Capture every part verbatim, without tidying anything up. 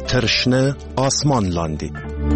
تر شنه آسمان لاندې.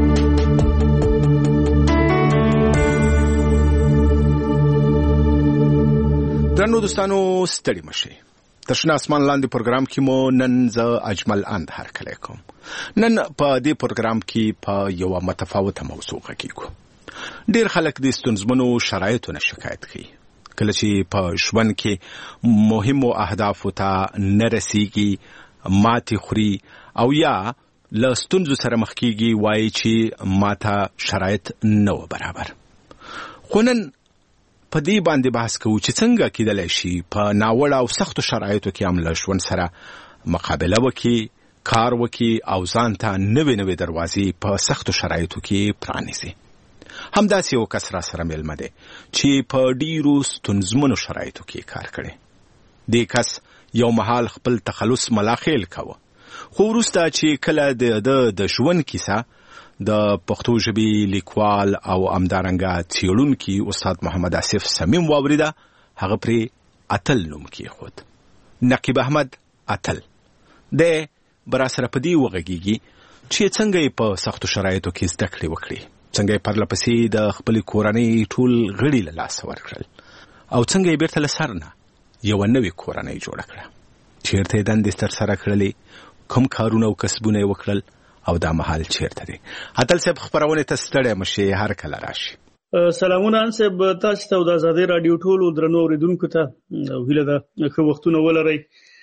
درنو دوستانو ستړي مشئ. تر شنه آسمان لاندې پروګرام کې مو نن زه اجمل اند هرکلی کوم. نن په دې پروګرام کې په یو متفاوته موضوع غږیږو. ډیر خلک د ستونزمنو شرایطو نه شکایت کوي. کله چې په ژوند کې مهمو اهدافو ته نه رسیږي، ماتې خوري او یا له ستونزو سره مخ کېږي، وایي چې ماته شرایط نه و برابر. خو نن په دې باندې بحث کوو چې څنګه کېدلی شي په ناوړه او سختو شرایطو کې هم له ژوند سره مقابله وکړي، کار وکړي او ځان ته نوې نوې دروازې په سختو شرایطو کې پرانیزي. همداسې یو کس را سره میلمه دی چې په ډیرو ستونزمنو شرایطو کې کار کړی. دې کس یو مهال خپل تخلص ملاخیل کوه، خو وروسته چې کله د د ژوند کیسه د پښتو ژبې لیکوال او همدارنګه څېړونکي استاد محمد آصف صمیم واوریده، هغه پرې اتل نوم کېښود. نقیب احمد اتل دی به راسره په دې وغږېږي چې څنګه یې په سختو شرایطو کې زده کړې وکړي، څنګه یې پرله پسې د خپلې کورنۍ ټول غړي له لاسه ورکړل او څنګه یې بیرته له سر نه یوه نوې کورنۍ جوړه کړه. چېرته یې دندې ترسره کړلې، کوم کارونه او کسبونه یې وکړل او دا مهال چېرته دی. اتل صاحب خپرونې ته ستړی مشئ، هر کله راشي. سلامونه ان صاحب، تاسو ته د آزادۍ راډیو ټولو درنو اورېدونکو ته هیله ده ښه وختونه ولرئ.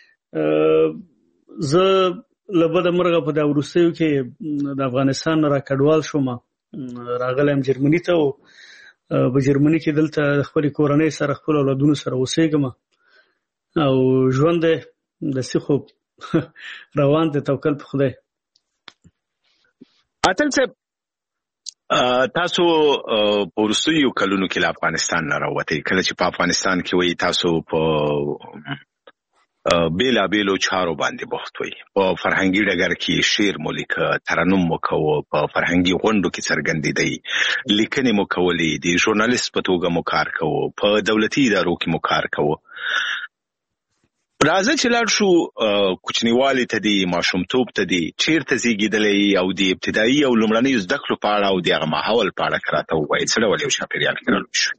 زه له بده مرغه په دا وروستیو کې د افغانستان نه راکډوال شوم، راغلی یم جرمني ته او په جرمني کې دلته خپلې کورنۍ سره خپل اولادونو سره اوسېږم او ژوند دی داسې خو روان دی، توکل په خدای. اتل صاحب، تاسو په وروستیو کلونو کې له افغانستان نه راوتئ. کله چې په افغانستان کې وئ تاسو په بیلابیلو چارو باندې بوخت وئ. په فرهنګي ډګر کې شعر مو لیکه، ترنم مو کوه، په فرهنګي غونډو کې څرګندېدئ، لیکنې مو کولې، د ژورنالیست په توګه مو کار کوه، په دولتي ادارو کې مو کار کوه. راځه چې لاړ شو کوچنیوالي ته دی، ماشومتوب ته دی، چیرته زیږېدلی او د ابتدایي او لومړنیو زده کړو په اړه او د هغه ماحول په اړه که راته ووایې، څه ډول یو چاپېریال کې رالوی شوې؟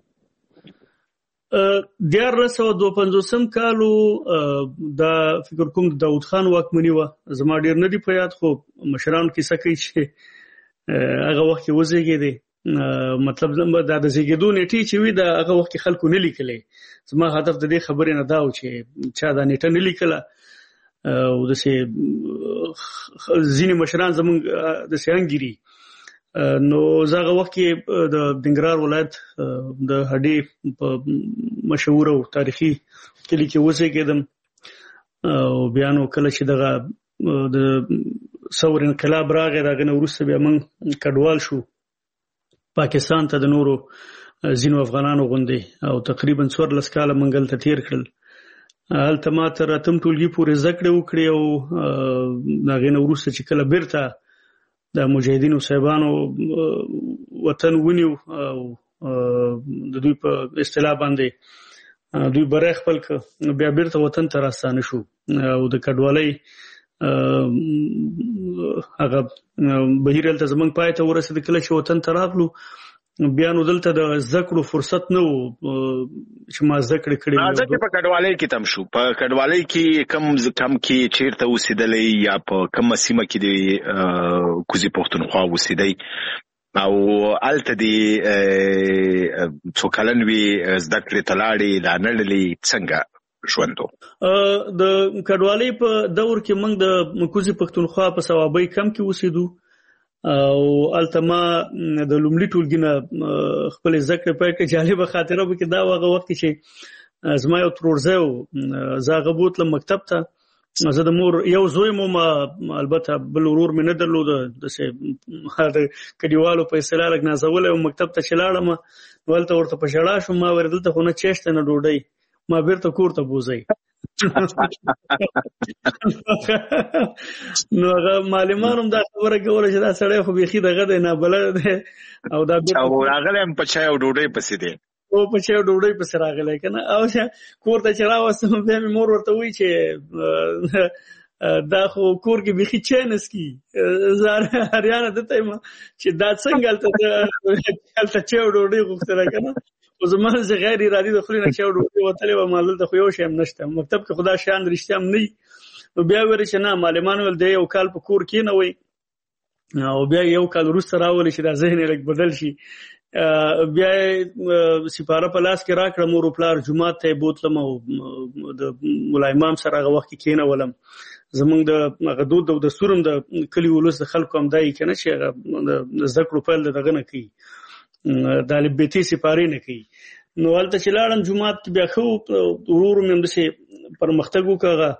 دیارلس سوه دوه پنځوسم کالو دا فکر کوم د داود خان واکمني وه. زما ډېر نه دي په یاد، خو مشرانو کیسه کوي چې هغه وخت کې وزېږېدې. مطلب دا د زیږېدو نیټې چې وي د هغه وخت کې خلکو نه لیکلې. زما هدف د دې خبرې نه دا و چې چا دا نیټه نه لیکله او داسې ځینې مشران زموږ داسې انګیري. نو زه هغه وخت کې د ننګرهار ولایت د هډې په مشهور او تاریخي کلي کې وزېږېدم او بیا نو کله چې دغه د ثور انقلاب راغی، د هغې نه وروسته بیا موږ کډوال شو پاکستان ته، د نورو ځینو افغانانو غوندې، او تقریبا څوارلس کاله موږ هلته تېر کړل. هلته ما تر اتم ټولګي پورې زده کړې وکړې او د هغې نه وروسته چې کله بیرته د مجاهدینو صاحبانو وطن ونیو او د دوی په اصطلاح باندې دوی بری خپل کړ، بیا بیرته وطن ته راستانه شو او د کډوالۍ هغه بهیر هلته زموږ پای ته ورسېد. کله چې وطن ته راغلو بیا نو دلته د زده کړو فرصت نه و چې ما زده کړې کړې. راځه چې په کډوالۍ کې تم شو. په کډوالۍ کې کم کم کې چیرته اوسېدلی یا په کومه سیمه کې د کوزي پښتونخوا اوسېدی او هلته دې څو کلن وي زده کړې ته لاړې لا نه ړلې، څنګه ژوند و؟ د کډوالۍ په دور کې موږ د کوزي پښتونخوا په صوابۍ کم کې اوسېدو او هلته ما د لومړي ټولګي نه خپلې زده کړې پیل کړې. جالبه خاطره به کې دا و، هغه وخت کې چې زما یو ترورزی و، زه هغه بوتلم مکتب ته. زه د مور یو زوی مو، البته بل ورور مې نه درلوده، داسې د کلیوالو په اصطلاح لږ نازولی وم. مکتب ته چې لاړم نو هلته ورته په ژړا شوم، ما ویل دلته خو نه چیشته نه ډوډۍ، ما بیرته کور ته بوځئ. نو هغه معلمان هم دا خبره کوله چې دا سړی خو بیخي دغه دی، نابلده دی او دا راغلی هم په چای او ډوډۍ پسې دی او په چای او ډوډۍ پسې راغلی که نه. او کور ته چې راوستم بیا مې مور ورته وایي چې دا خو کور کې بيخي چینس کی زار هریانه دته ما چې دا څنګه الته چې وډوډي غوښتل کنه او زمونه زه غیر ارادي د خلینو چې وډوډي وتلې و مال ته خو یو شی هم نشته مکتب کې خدا شان رښتیا هم نه نو بیا ور چې نه معلمان ول دی یو کال په کور کې نه وي او بیا یو کال وروسته راولي چې دا ذهن یې لګ بدل شي بیا سپاره په لاس کې راکړه مور پلار جمعه ته بوتلم او د مولا امام سره هغه وخت کې کېنه ولم زمونږ د غدود او د سورم د کلی ولس د خلکو هم دای کنه چې د ذکر په دغه نه کوي د البتی سپاره نه کوي نو ولته چې لاړم جمعه کې بیا خو ورور مې د سي پرمختګ وکړه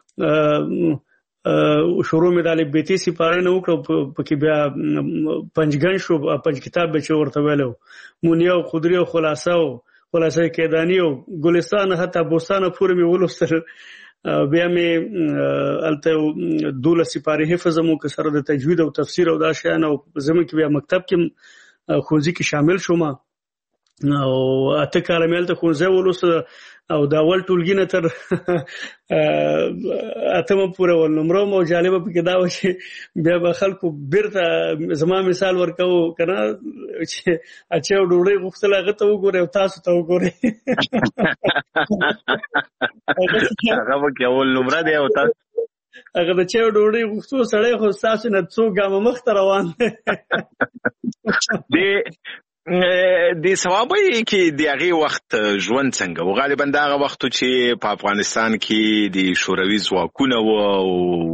شروع مې د البتی سپاره نه وکړو پکې بیا پنځګن شو پنځ کتاب به چې ورته ویلو مونیه او خضری او خلاصه او خلاصه کېدانی او ګلستان حتی بوستانه پورې مې ولوستل بیا مې الته دوله سپاره حفظ مو که سره د تجوید او تفسیر او دا شیان او زموږ کې بیا مکتب کې خوځي کې شامل شوم او اته کاله مې الته خوځه ولوست او دا ول ټولګي نه تر اتمه پوره ول نمبر مو جالبه پکې دا و چې بیا به خلکو بیرته زما مثال ورکاو کنه چې اچھا ډوړې غوښتل هغه ته وګوره او تاسو ته وګوره هغه به ول نمبر دی او تاسو هغه د چا ډوړې غوښتو سړی خو تاسو نه څو ګام مخ روان دی د ثوابي کې د هغه وخت ژوند څنګه و غالبا دا هغه وخت چې په افغانستان کې د شوروي ځواکونه و او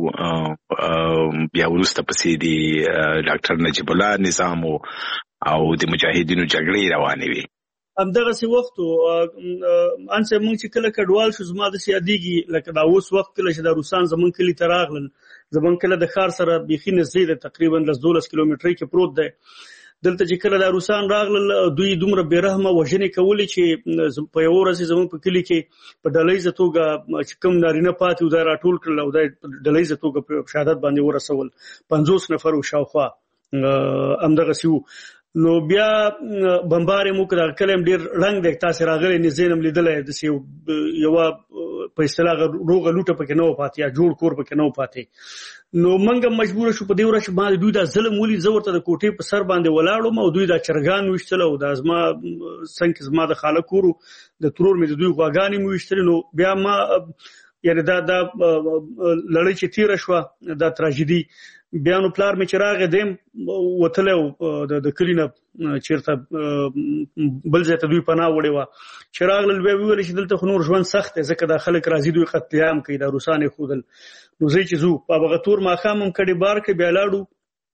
بیا وروسته پسې د ډاکټر نجیب الله نظام او د مجاهدینو جګړې روانې وي همدغه سی وخت انسه مونږ چې کله کډوال شو زما د سیادیږي لکه دا اوس وخت کله چې د روسان زمون کلی تراغلن زمون کله د خار سره بيخي نزدې تقریبا دولس کیلومتري کې پروت دی دلته چې کله د روسان راغلل دوی دومره بیرحمه وژنې کولې چې په یو ورځ زمون په کلی کې په ډلېزه توګه چې کوم نارینه پاتې و دا راټول کړل او د ډلېزه توګه په شهادت باندې ورسول پنځوس نفر او شاوخوا همدغه سیو نو بیا بمبارې مو کړه کلم ډیر رنگ د تاسو راغلي نزینم لیدلې د یو یو په اصطلاح روغه لوټه پکې نو پاتې یا جوړ کور پکې نو پاتې نو منګه مجبور شو په دې ورځ باندې دوی دا ظلم ولي زورته د کوټې په سر باندې ولاړو او دوی دا چرګان وشتل او د ازما څنګه زما د خاله کورو د ترور مې دوی غواګانی مو وشتل نو بیا ما یعنی دا دا لړۍ چې تیر شو دا تراژیدي بیا نو پلار مې چراغ دیم وتلو د کلینه چیرته بل ځای ته دوی پناه وړي و چراغ لل ویل چې دلته نور ژوند سخت دی ځکه د خلک راځي دوی قتل عام کوي د روسانه خودل نو زه چې زو په هغه تور ماخام هم کډي بار کې بیا لاړو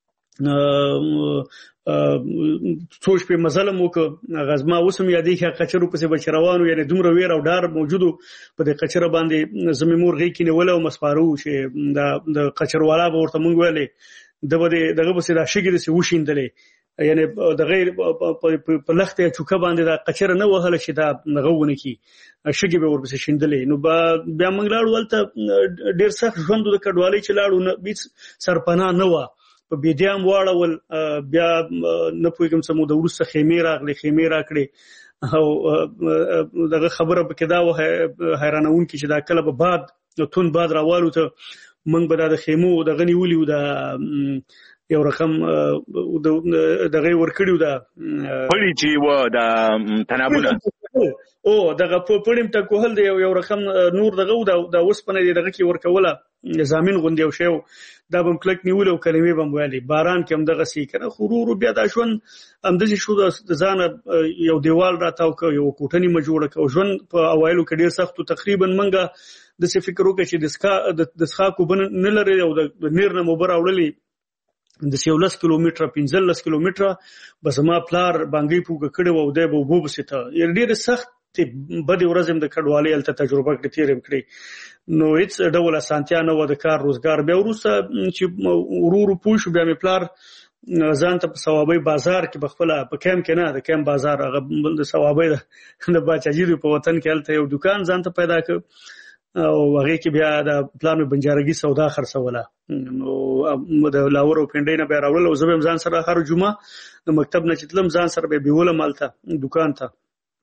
څوش په مزلم وک غزما وسم یادې کې قچرو پسې بچروانو یعنی دومره ویر او ډار موجودو په دې قچره باندې زمي مور غي کې نه ولا او مسپارو چې د قچروالا به ورته مونږ ویلې دغه دغه پسې دا شګې سي وشیندلې یعنی د غیر په لخته چوکه باندې دا قچره نه وهله چې دا نغونه کی شګې به ورپسې شیندلې نو بیا مونږ لاړو ولته ډیر سخت ژوند د کډوالۍ چې لاړو نه بیت سرپنا نه و په بيدیام واړول بیا نه پوهیږم سمو د ورسره خیمه راغلي خیمه راکړي او دغه خبره پکې دا و حیرانون کې چې دا کله به بعد تون بعد راوالو ته موږ به د خیمو د غنی ولیو د یو رقم دغه ورکړیو دا پړی چې و د تنابونه او دغه په پړیم ته کوهل دی یو رقم نور دغه د وسپنه دی دغه کې ورکوله زمين غوندي او شیو دا بم کلک نیول او کلمې بم ویلي باران کې هم دغه سې کنه خورور بیا دا شون هم د شو د ځان یو دیوال راتاو کو یو کوټنی ما جوړه کو ژوند په اوایلو کې ډیر سخت تقریبا منګه د څه فکر وکړي چې د سکا د سکا کو بن نه لري او د نیر نه مبر اورلي د سیولس کیلومتره پنځلس کیلومتره بس ما پلار بانګي پوګه کړو او د بوبو بسته ډیر سخت بده ورځم د کډوالۍ الته تجربه کړې تیرم کړې نو هیڅ ډول اسانتیا نه و د کار روزګار بیا وروسته چې ورورو پوه شو بیا مې پلار ځان ته په ثوابي بازار کې بخپله په کیم کې نه د کیم بازار هغه د ثوابي د باچاجي په وطن کې الته یو دکان ځان ته پیدا کړ او هغه کې بیا د پلان بنجارګي سودا خرڅوله نو د لاور او پنډې نه بیا راول او زبم ځان سره هر جمعه د مکتب نه چتلم ځان سره به بیول مالته دکان ته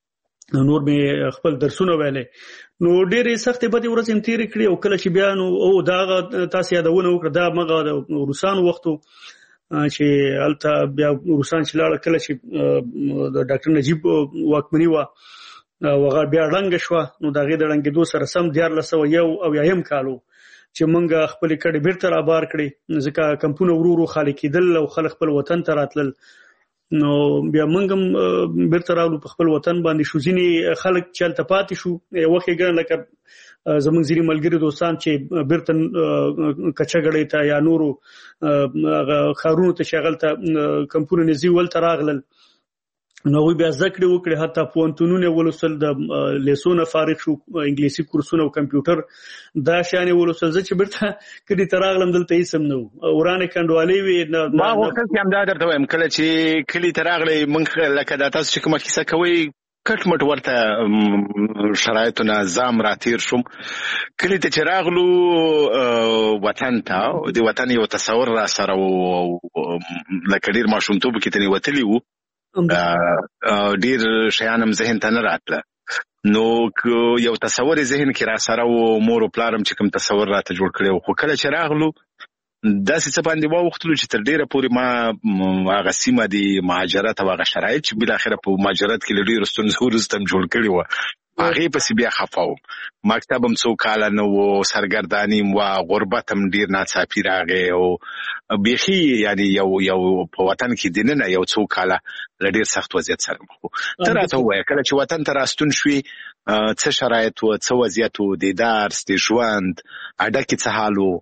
نور مې خپل درسونه ویلې نو ډېرې سختې بدې ورځې هم تېرې کړې او کله چې بیا نو او دا تاسو یادونه وکړه دا مغه د روسانو وختو چې هلته بیا روسان چې لاړه کله چې د ډاکټر نجیب واکمني وه هغه بیا ړنګه شوه نو د هغې د ړنګېدو سره سم دیارلس سوه یو اویایم کال و چې موږ خپلې کډې بېرته رابار کړې ځکه کمپونه ورو ورو خالي کېدل او خلک خپل وطن ته راتلل نو بیا موږ هم بیرته راغلو په خپل وطن باندې شو ځینې خلک چې هلته پاتې شو یو وخت یې ګڼه لکه زموږ ځینې ملګري دوستان چې بیرته کچهګړۍ ته یا نورو ښارونو ته چې هغلته کمپونه نږدې ولته راغلل نو هغوی بیا زده کړې وکړې حتی پوهنتونونه یې ولوستل د لیسونه فارغ شو انګلیسي کورسونه او کمپیوټر دا شیان یې ولوستل زه چې بیرته کلي ته راغلم دلته هېڅ هم نه وو ورانې کنډوالې وې ما غوښتل چې همدا درته وایم کله چې کلي ته راغلی موږ لکه دا تاسو چې کومه کیسه کوئ کټ مټ ورته شرایطو نه ځام راتېر شوم کلي ته چې راغلو وطن ته د وطن یو تصور را سره و لکه ډېر ماشومتوب کې ترې وتلي وو ډیر شیان هم ذهن ته نه راتله نو یو تصور ذهن کې را سره و مور او پلارم چې کوم تصور راته جوړ کړی و خو کله چې راغلو داسې څه باندې واوښتلو چې تر ډېره پورې ما هغه سیمه د مهاجرت او هغه شرایط چې بالاخره په مهاجرت کې له ډېرو ستونزو وروسته هم جوړ کړي وه هغې پسې بیا خفه وم مکتب هم څو کاله نه و سرګرداني هم وه غربت هم ډېر ناڅاپي راغی او بیخي یعنې یو یو په وطن کې دننه یو څو کاله له ډېر سخت وضعیت سره مخ وو ته راته ووایه کله چې وطن ته راستون شوې څه شرایط وه څه وضعیت و د درس د ژوند اډکې څه حال و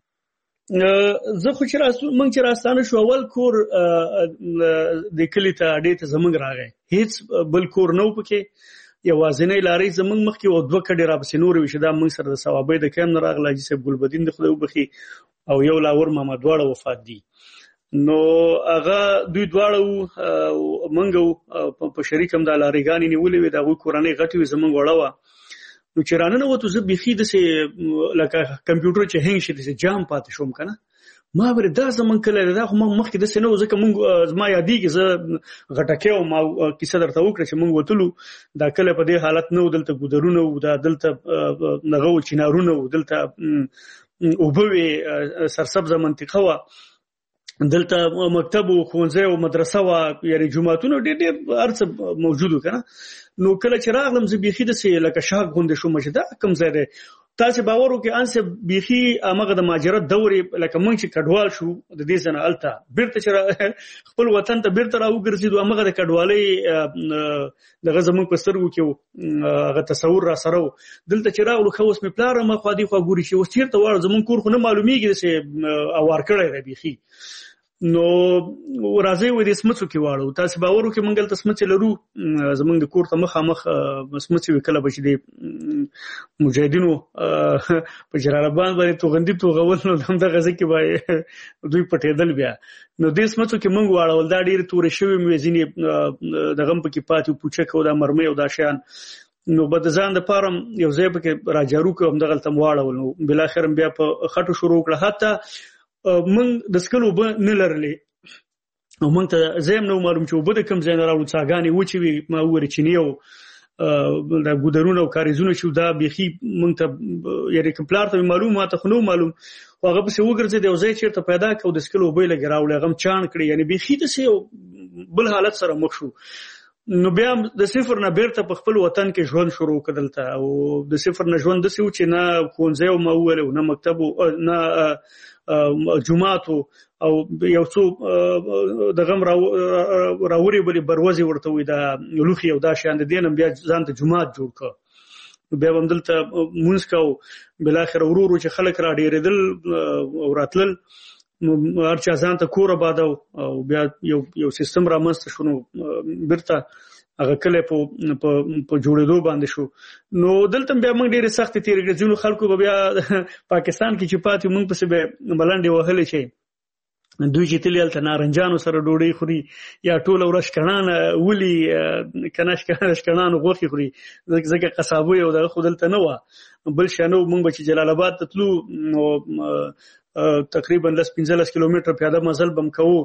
زه خو چې راستون موږ چې راستانه شو اول کور د کلي ته اډې ته زموږ راغی هېڅ بل کور نه و پکې یوازینۍ لارۍ زموږ مخکې او دوه کډې راپسې نورې وې چې دا موږ سره د ثوابۍ د کیم نه راغله حاجي صاحب ګلبدین د خدای وبخي او یو لاور ماما دواړه وفات دي نو هغه دوی دواړه وو موږ په شریک هم دا لارېګانې نیولې وې د هغوی کورنۍ غټې وې زموږ وړه وه نو چې راننوتو زه بیخي داسې لکه کمپیوټر چې هینګ شي داسې جام پاتې شوم که نه ما ویل دا زمونږ کلی دی دا خو موږ مخکې داسې نه وو ځکه موږ زما یادېږي زه غټکی وم او کیسه درته وکړه چې موږ وتلو دا کلی په دې حالت نه و دلته ګودرونه وو دا دلته دغه وو چینارونه وو دلته اوبه وې سرسبزه منطقه وه دلته مکتب و ښوونځی او مدرسه وه یعنې جوماتونه ډېر ډېر هر څه موجود وو که نه نو کله چې راغلم زه بیخي داسې لکه شاک غوندې شوم چې دا کوم ځای دی تاسې باور وکړئ انسه بیخي همغه د مهاجرت دور یې لکه موږ چې کډوال شو د دې ځای نه هلته بېرته چې خپل وطن ته بېرته را وګرځېدو همغه د کډوالۍ دغه زموږ په سترګو کې و هغه تصور را سره و دلته چې راغلو ښه اوس مې پلار هم خوا دې خوا ګوري چې اوس چېرته واړو زموږ کور خو نه معلومېږي داسې اوار کړی دی بیخي نو راځئ وایي د سمڅو کې واړو تاسې باور وکړئ موږ هلته سمڅې لرو زموږ د کور ته مخامخ سمڅې وې کله به چې د مجاهدینو په جلال آباد باندې توغندي توغول نو همدغه ځای کې به دوی پټېدل بیا نو دې سمڅو کې موږ واړول دا ډېرې تورې شوې مې ځینې دغه هم پکې پاتې وو پوچک او دا مرمۍ او دا شیان نو به د ځان دپاره یو ځای پکې راجارو کړو همدغلته م واړول نو بالاخره م بیا په خټو شروع کړه حتی موږ د څښلو اوبه نه لرلې او موږ ته ځای هم نه و معلوم چې اوبه د کوم ځای نه راوړو څاګانې وچې وې ما وویل چینې او دا ګودرونه او کاریزونه چې دا بیخي موږ ته یعنې که پلار ته معلوم ما ته خو نه و معلوم خو هغه پسې وګرځېد یو ځای چېرته پیدا کړه او د څښلو اوبه یې لږې راوړې هغه هم چاڼ کړې یعنې بیخي داسې بل حالت سره مخ شو نو بیا د صفر نه بیرته په خپل وطن کې ژوند شروع کړ دلته او د صفر نه ژوند داسې و چې نه ښوونځی و ما وویل نه مکتب نه جومات او یو څو دغه هم راورې بلې بروزې ورته وایي دا لوښي او دا شیان د دې نه بیا ځان ته جومات جوړ کړه بیا به هم دلته لمونځ کوو بالاخره ورو ورو چې خلک را ډېرېدل او راتلل نو هر چا ځان ته کور آبادو او بیا یو یو سیستم رامنځته شو نو بیرته هغه کلی په جوړېدو باندې شو نو دلته بیا موږ ډېرې سختې تېرې کړې ځینو خلکو به بیا پاکستان کې چې پاتې موږ پسې به ملنډې وهلې چې دوی چې تلي هلته نارنجانو سره ډوډۍ خوري یا ټوله ورځ شکڼان ولي که نه شکڼانو غوښې خوري ځکه قصابوی او دغه خو دلته نه وه بل شی نه و موږ به چې جلال آباد ته تلو نو تقریبا لس پنځلس کیلومتره پیاده مزل به م کوو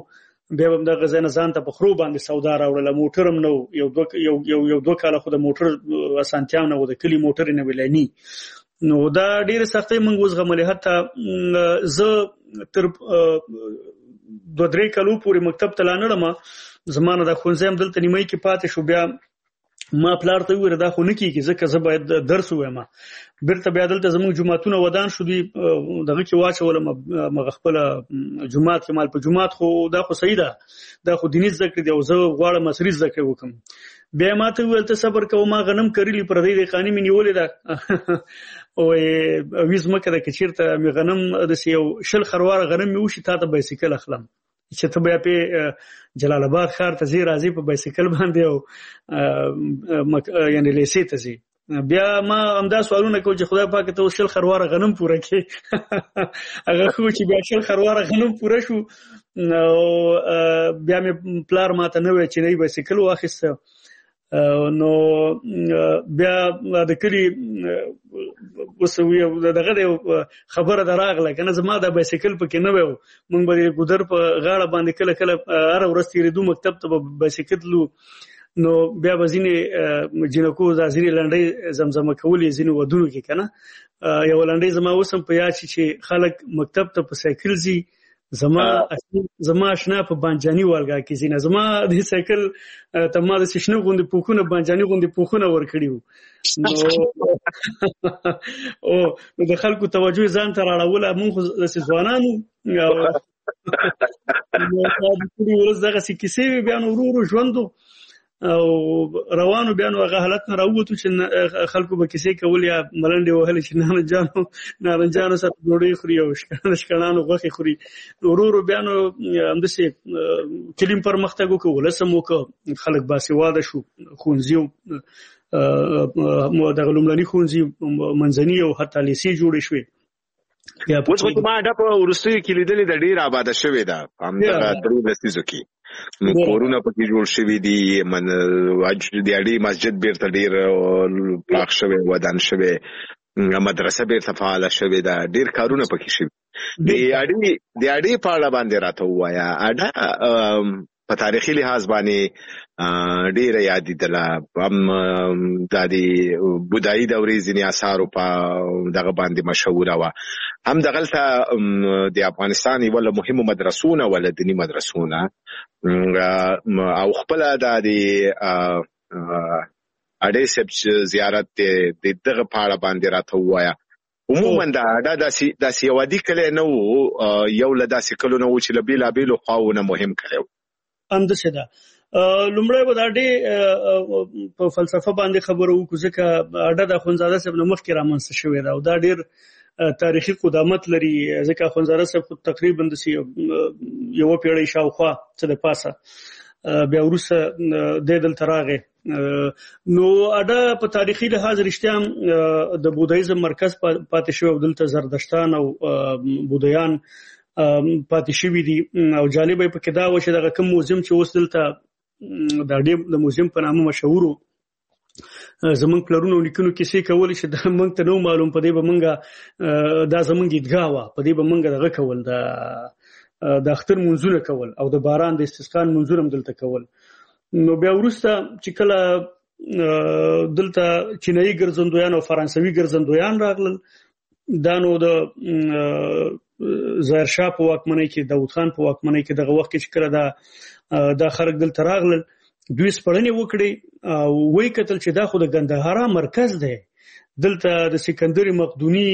بیا هم د غزنه ځان ته په خرو باندې سودا راوړل موټرم نو یو دو یو یو یو دوه کاله خو د موټر اسانتیا نه و د کلی موټر نه ولانی نو دا ډیره سختي موږ وزغملې حتی زه تر دوه درې کالو پورې مکتب ته لاندم زمانه د خونځم دلته نیمه کې پاتې شو بیا ما پلار ته ویره دا خو نه کیږي ځکه زه باید درس وایم بیرته بیا دلته زموږ جمعهتونه ودان شو دی دغه کې واچول مغه خپل جمعهت کې مال په جمعهت خو دا خو صحیح ده دا خو دیني ذکر دی او زه غواړم مصری ذکر وکم بیا ما ته ویل ته صبر کوه ما غنم کړلی پر دې قانی مې نیولې ده او ویز مکه د کچیرته می غنم د یو شل خروار غنم می وشي تا ته بایسیکل اخلم چې ته بیا په جلال آباد ښار ته زی راځي په بایسیکل باندې او یعنی لیسې ته زی بیا ما همدا سوالونه کوم چې خدای پاک ته شل خروار غنم پوره کړي هغه خو چې بیا شل خروار غنم پوره شو نو بیا مې پلار ماته نه وای چې نه بایسیکل واخیسته نو بیا د کلی وسوي دغه خبره دراغله کنه زما د بایسیکل پکې نه و مونږ به ګودر په غاړه باندې کله کله هر ورځ تیریدو مکتب ته بایسیکل لو نو بیا وزینې جنکو ځینې لنډۍ زمزمه کولې ځینې ودونو کې کنه یو لنډۍ زما وسم په یاد چې خلک مکتب ته په سایکل زی زما زما آشنا په بانجانی والګه کې زینه زما د سایکل ته ما د سشنو غوندې پوخونه بانجانی غوندې پوخونه ور کړیو نو او د خلکو توجه ځان ته راړول مونږ د ځوانانو نو د دې ورځ دغه کیسې بیا نو ورو ورو ژوندو او روانو بیا نو هغه حالت نه راووتو چې خلکو به کیسې کول یا ملنډې وهل چې نه جانو نه جانو سره ډوډۍ خوري او شکانانو غوښې خوري ورو ورو بیا نو همداسې کلیم پرمختګ وکړو لسم وکړو خلک باسواده شو ښوونځي دغه لومړني ښوونځي منځني او حتی لیسې جوړې شوې اوس خو ما دا په وروستیو کې لیدلې د ډېره آباده شوې ده همدغه درې لسیزو کې نو کورونه پکې جوړ شوي دي من د اړې مسجد بیرته ډېر پراخ شوی ودان شوی مدرسه بیرته فعاله شوې ده ډېر کارونه پکې شوي د اړې د اړې په اړه باندې راته ووایه اډه په تاریخي لحاظ باندې ډېره یادېدله هم د بودایي دورې ځینې اثارو په دغه باندې مشهوره وه هم دغلته د افغانستان یوه له مهمو مدرسو نه وه له دیني مدرسو نه او خپله دا د اډې صاحب زیارت د دغه په اړه باندې راته ووایه عموما دا اډه داسې یو عادي کلی نه و یو له داسې کلو نه و چې له بېلابېلو خواوو نه مهم کلی و همداسې ده لومړی به د اډې په فلسفه باندې خبره وکړو ځکه اډه د اخوندزاده صاحب نه مخکې رامنځته شوې ده او دا ډېر تاریخي قدامت لري ځکه اخوندزاده صاحب تقریبا داسې یوه پیړۍ شاوخوا څه د پاسه بیا وروسته دی دلته راغی نو اډه په تاریخي لحاظ رښتیا د بودایزم مرکز پاتې شوی او دلته زردشتان او بودایان پاتې شوي دي او جالب یې پکې دا و چې دغه کوم موزیم چې اوس دلته د اډې د موزیم په نامه مشهور زمونږ پلرونو نیکونو کیسې کولې چې دا موږ ته نو معلوم په دې به موږ دا زمونږ عیدګاه وه په دې به موږ دغه کول د د اختر منځونه کول او د باران د استسقا منځونه هم دلته کول نو بیا وروسته چې کله دلته چینایي ګرځندویان او فرانسوي ګرځندویان راغلل دا نو د ظاهر شاه په واکمنۍ کې داود خان په واکمنۍ کې دغه وخت کې چې کله دا دا خلک دلته راغلل دوی سپړنې وکړې او وایي کتل چې دا خو د ګندهارا مرکز دی دلته د سکندر مقدوني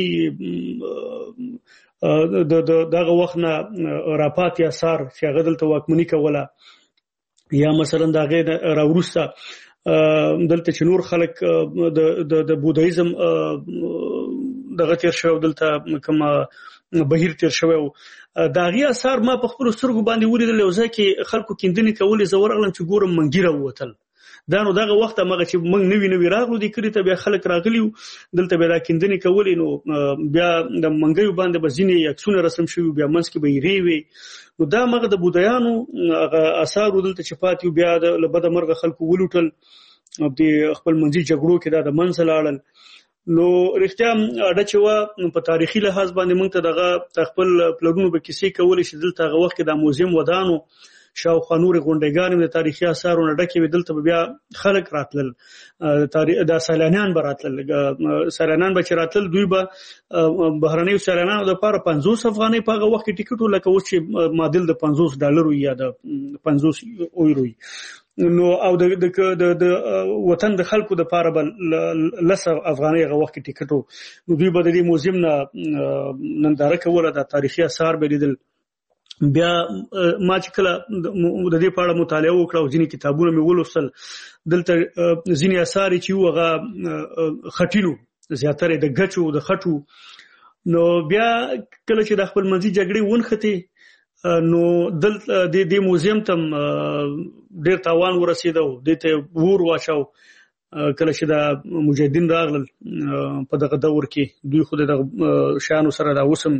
د دغه وخت نه راپاتې اثار چې هغه دلته واکمني کوله یا مثلا د هغې راوروسته دلته چې نور خلک د د بودایزم دغه تیر شوی دلته کوم بهیر تیر شوی د هغې اثار ما په خپلو سترګو باندې ولیدل او ځای کې خلکو کیندنې کولې زه ورغلم چې ګورم منګي راووتل دا نو دغه وخت همغه چې موږ نوي نوي راغلو دې کلي ته بیا خلک راغلي وو دلته بیا دا کیندنې کولې نو بیا د منګیو باندې به ځینې عکسونه رسم شوي بیا منځ کې به ایرې وې نو دا همغه د بودایانو هغه اثار دلته چې پاتې بیا د له بده مرغه خلکو ولوټل د خپل منځي جګړو کې دا د منځه لاړل نو رښتیا اډه چې وه په تاریخي لحاظ باندې موږ ته دغه خپل پلرونو به کیسې کولې چې دلته هغه وخت کې دا موزیم ودانو شاوخوا نور غونډګان د تاریخي آثارونو ډکې وي. دلته بیا خلک راتلل د سیلانیان به راتلل سیلانیان به چې راتلل دوی به بهرنیو سیلانیانو لپاره پنځوس افغانۍ په هغه وخت کې ټیکټ لکه اوس چې معادل د پنځوس ډالرو یا د پنځوس یورو نو او د د وطن د خلکو د لپاره به لس افغانۍ هغه وخت کې ټیکټ نو دوی به د دې موزیم نه ننداره کوله د تاریخي آثار به لیدل. بیا ما چې کله د دې په اړه مطالعه وکړه او ځینې کتابونه مې ولوستل دلته ځینې آثار چې وو هغه خټینو زیاتره د ګچو د خټو. نو بیا کله چې د خپل منځي جګړې ونختې نو دلته د دې موزیم ته ډېر تاوان ورسېدو دته ور واچاو کله چې د مجاهدین راغلل په دغه دور کې دوی خو د شانو سره دا وسم